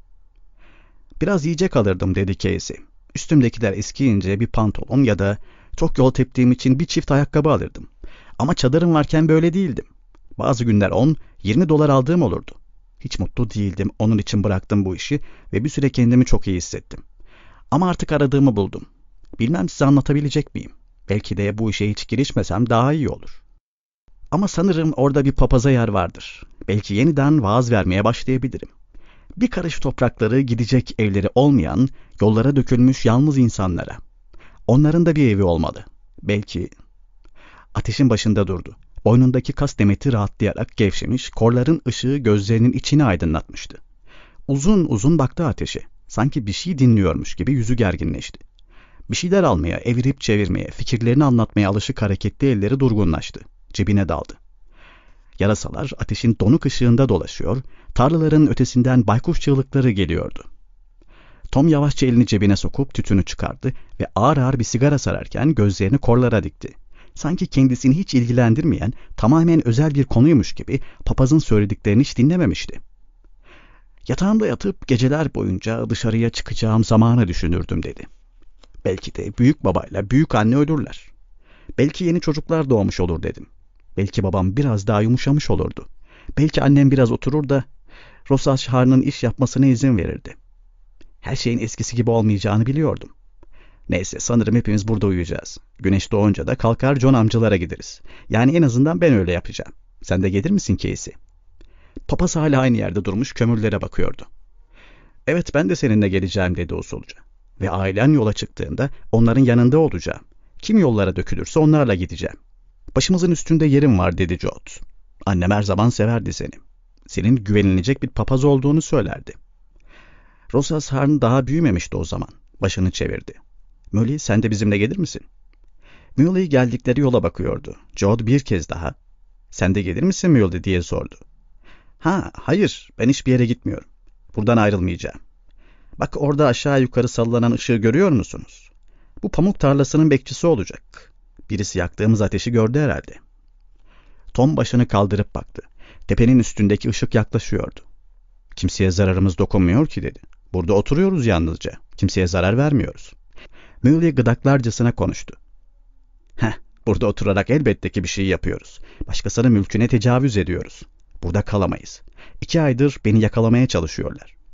Speaker 1: Biraz yiyecek alırdım dedi Casey. Üstümdekiler eskiyince bir pantolon ya da çok yol teptiğim için bir çift ayakkabı alırdım. Ama çadırım varken böyle değildim. Bazı günler on, yirmi dolar aldığım olurdu. Hiç mutlu değildim. Onun için bıraktım bu işi ve bir süre kendimi çok iyi hissettim. Ama artık aradığımı buldum. Bilmem size anlatabilecek miyim? Belki de bu işe hiç girişmesem daha iyi olur. Ama sanırım orada bir papaza yer vardır. Belki yeniden vaaz vermeye başlayabilirim. Bir karış toprakları, gidecek evleri olmayan, yollara dökülmüş yalnız insanlara. Onların da bir evi olmalı. Belki... Ateşin başında durdu. Boynundaki kas demeti rahatlayarak gevşemiş, korların ışığı gözlerinin içini aydınlatmıştı. Uzun uzun baktı ateşe. Sanki bir şey dinliyormuş gibi yüzü gerginleşti. Bir şeyler almaya, evirip çevirmeye, fikirlerini anlatmaya alışık hareketli elleri durgunlaştı. Cebine daldı. Yarasalar ateşin donuk ışığında dolaşıyor, tarlaların ötesinden baykuş çığlıkları geliyordu. Tom yavaşça elini cebine sokup tütünü çıkardı ve ağır ağır bir sigara sararken gözlerini korlara dikti. Sanki kendisini hiç ilgilendirmeyen, tamamen özel bir konuymuş gibi papazın söylediklerini hiç dinlememişti. Yatağımda yatıp geceler boyunca dışarıya çıkacağım zamanı düşünürdüm dedi. Belki de büyük babayla büyük anne ölürler. Belki yeni çocuklar doğmuş olur dedim. Belki babam biraz daha yumuşamış olurdu. Belki annem biraz oturur da Rosas Har'ın iş yapmasına izin verirdi. Her şeyin eskisi gibi olmayacağını biliyordum. Neyse sanırım hepimiz burada uyuyacağız. Güneş doğunca da kalkar John amcalara gideriz. Yani en azından ben öyle yapacağım. Sen de gelir misin Casey? Papaz hala aynı yerde durmuş kömürlere bakıyordu. Evet ben de seninle geleceğim dedi usulca. Ve ailen yola çıktığında onların yanında olacağım. Kim yollara dökülürse onlarla gideceğim. Başımızın üstünde yerin var dedi George. Annem her zaman severdi seni. Senin güvenilecek bir papaz olduğunu söylerdi. Rosas Harn daha büyümemişti o zaman. Başını çevirdi. Molly, sen de bizimle gelir misin? Molly geldikleri yola bakıyordu. George bir kez daha, sen de gelir misin Molly diye sordu. Ha, hayır, ben hiçbir yere gitmiyorum. Buradan ayrılmayacağım. Bak orada aşağı yukarı sallanan ışığı görüyor musunuz? Bu pamuk tarlasının bekçisi olacak. Birisi yaktığımız ateşi gördü herhalde. Tom başını kaldırıp baktı. Tepenin üstündeki ışık yaklaşıyordu. Kimseye zararımız dokunmuyor ki dedi. Burada oturuyoruz yalnızca. Kimseye zarar vermiyoruz. Molly gıdaklarcasına konuştu. Heh, burada oturarak elbette ki bir şey yapıyoruz. Başkasının mülküne tecavüz ediyoruz. Burada kalamayız. İki aydır beni yakalamaya çalışıyorlar.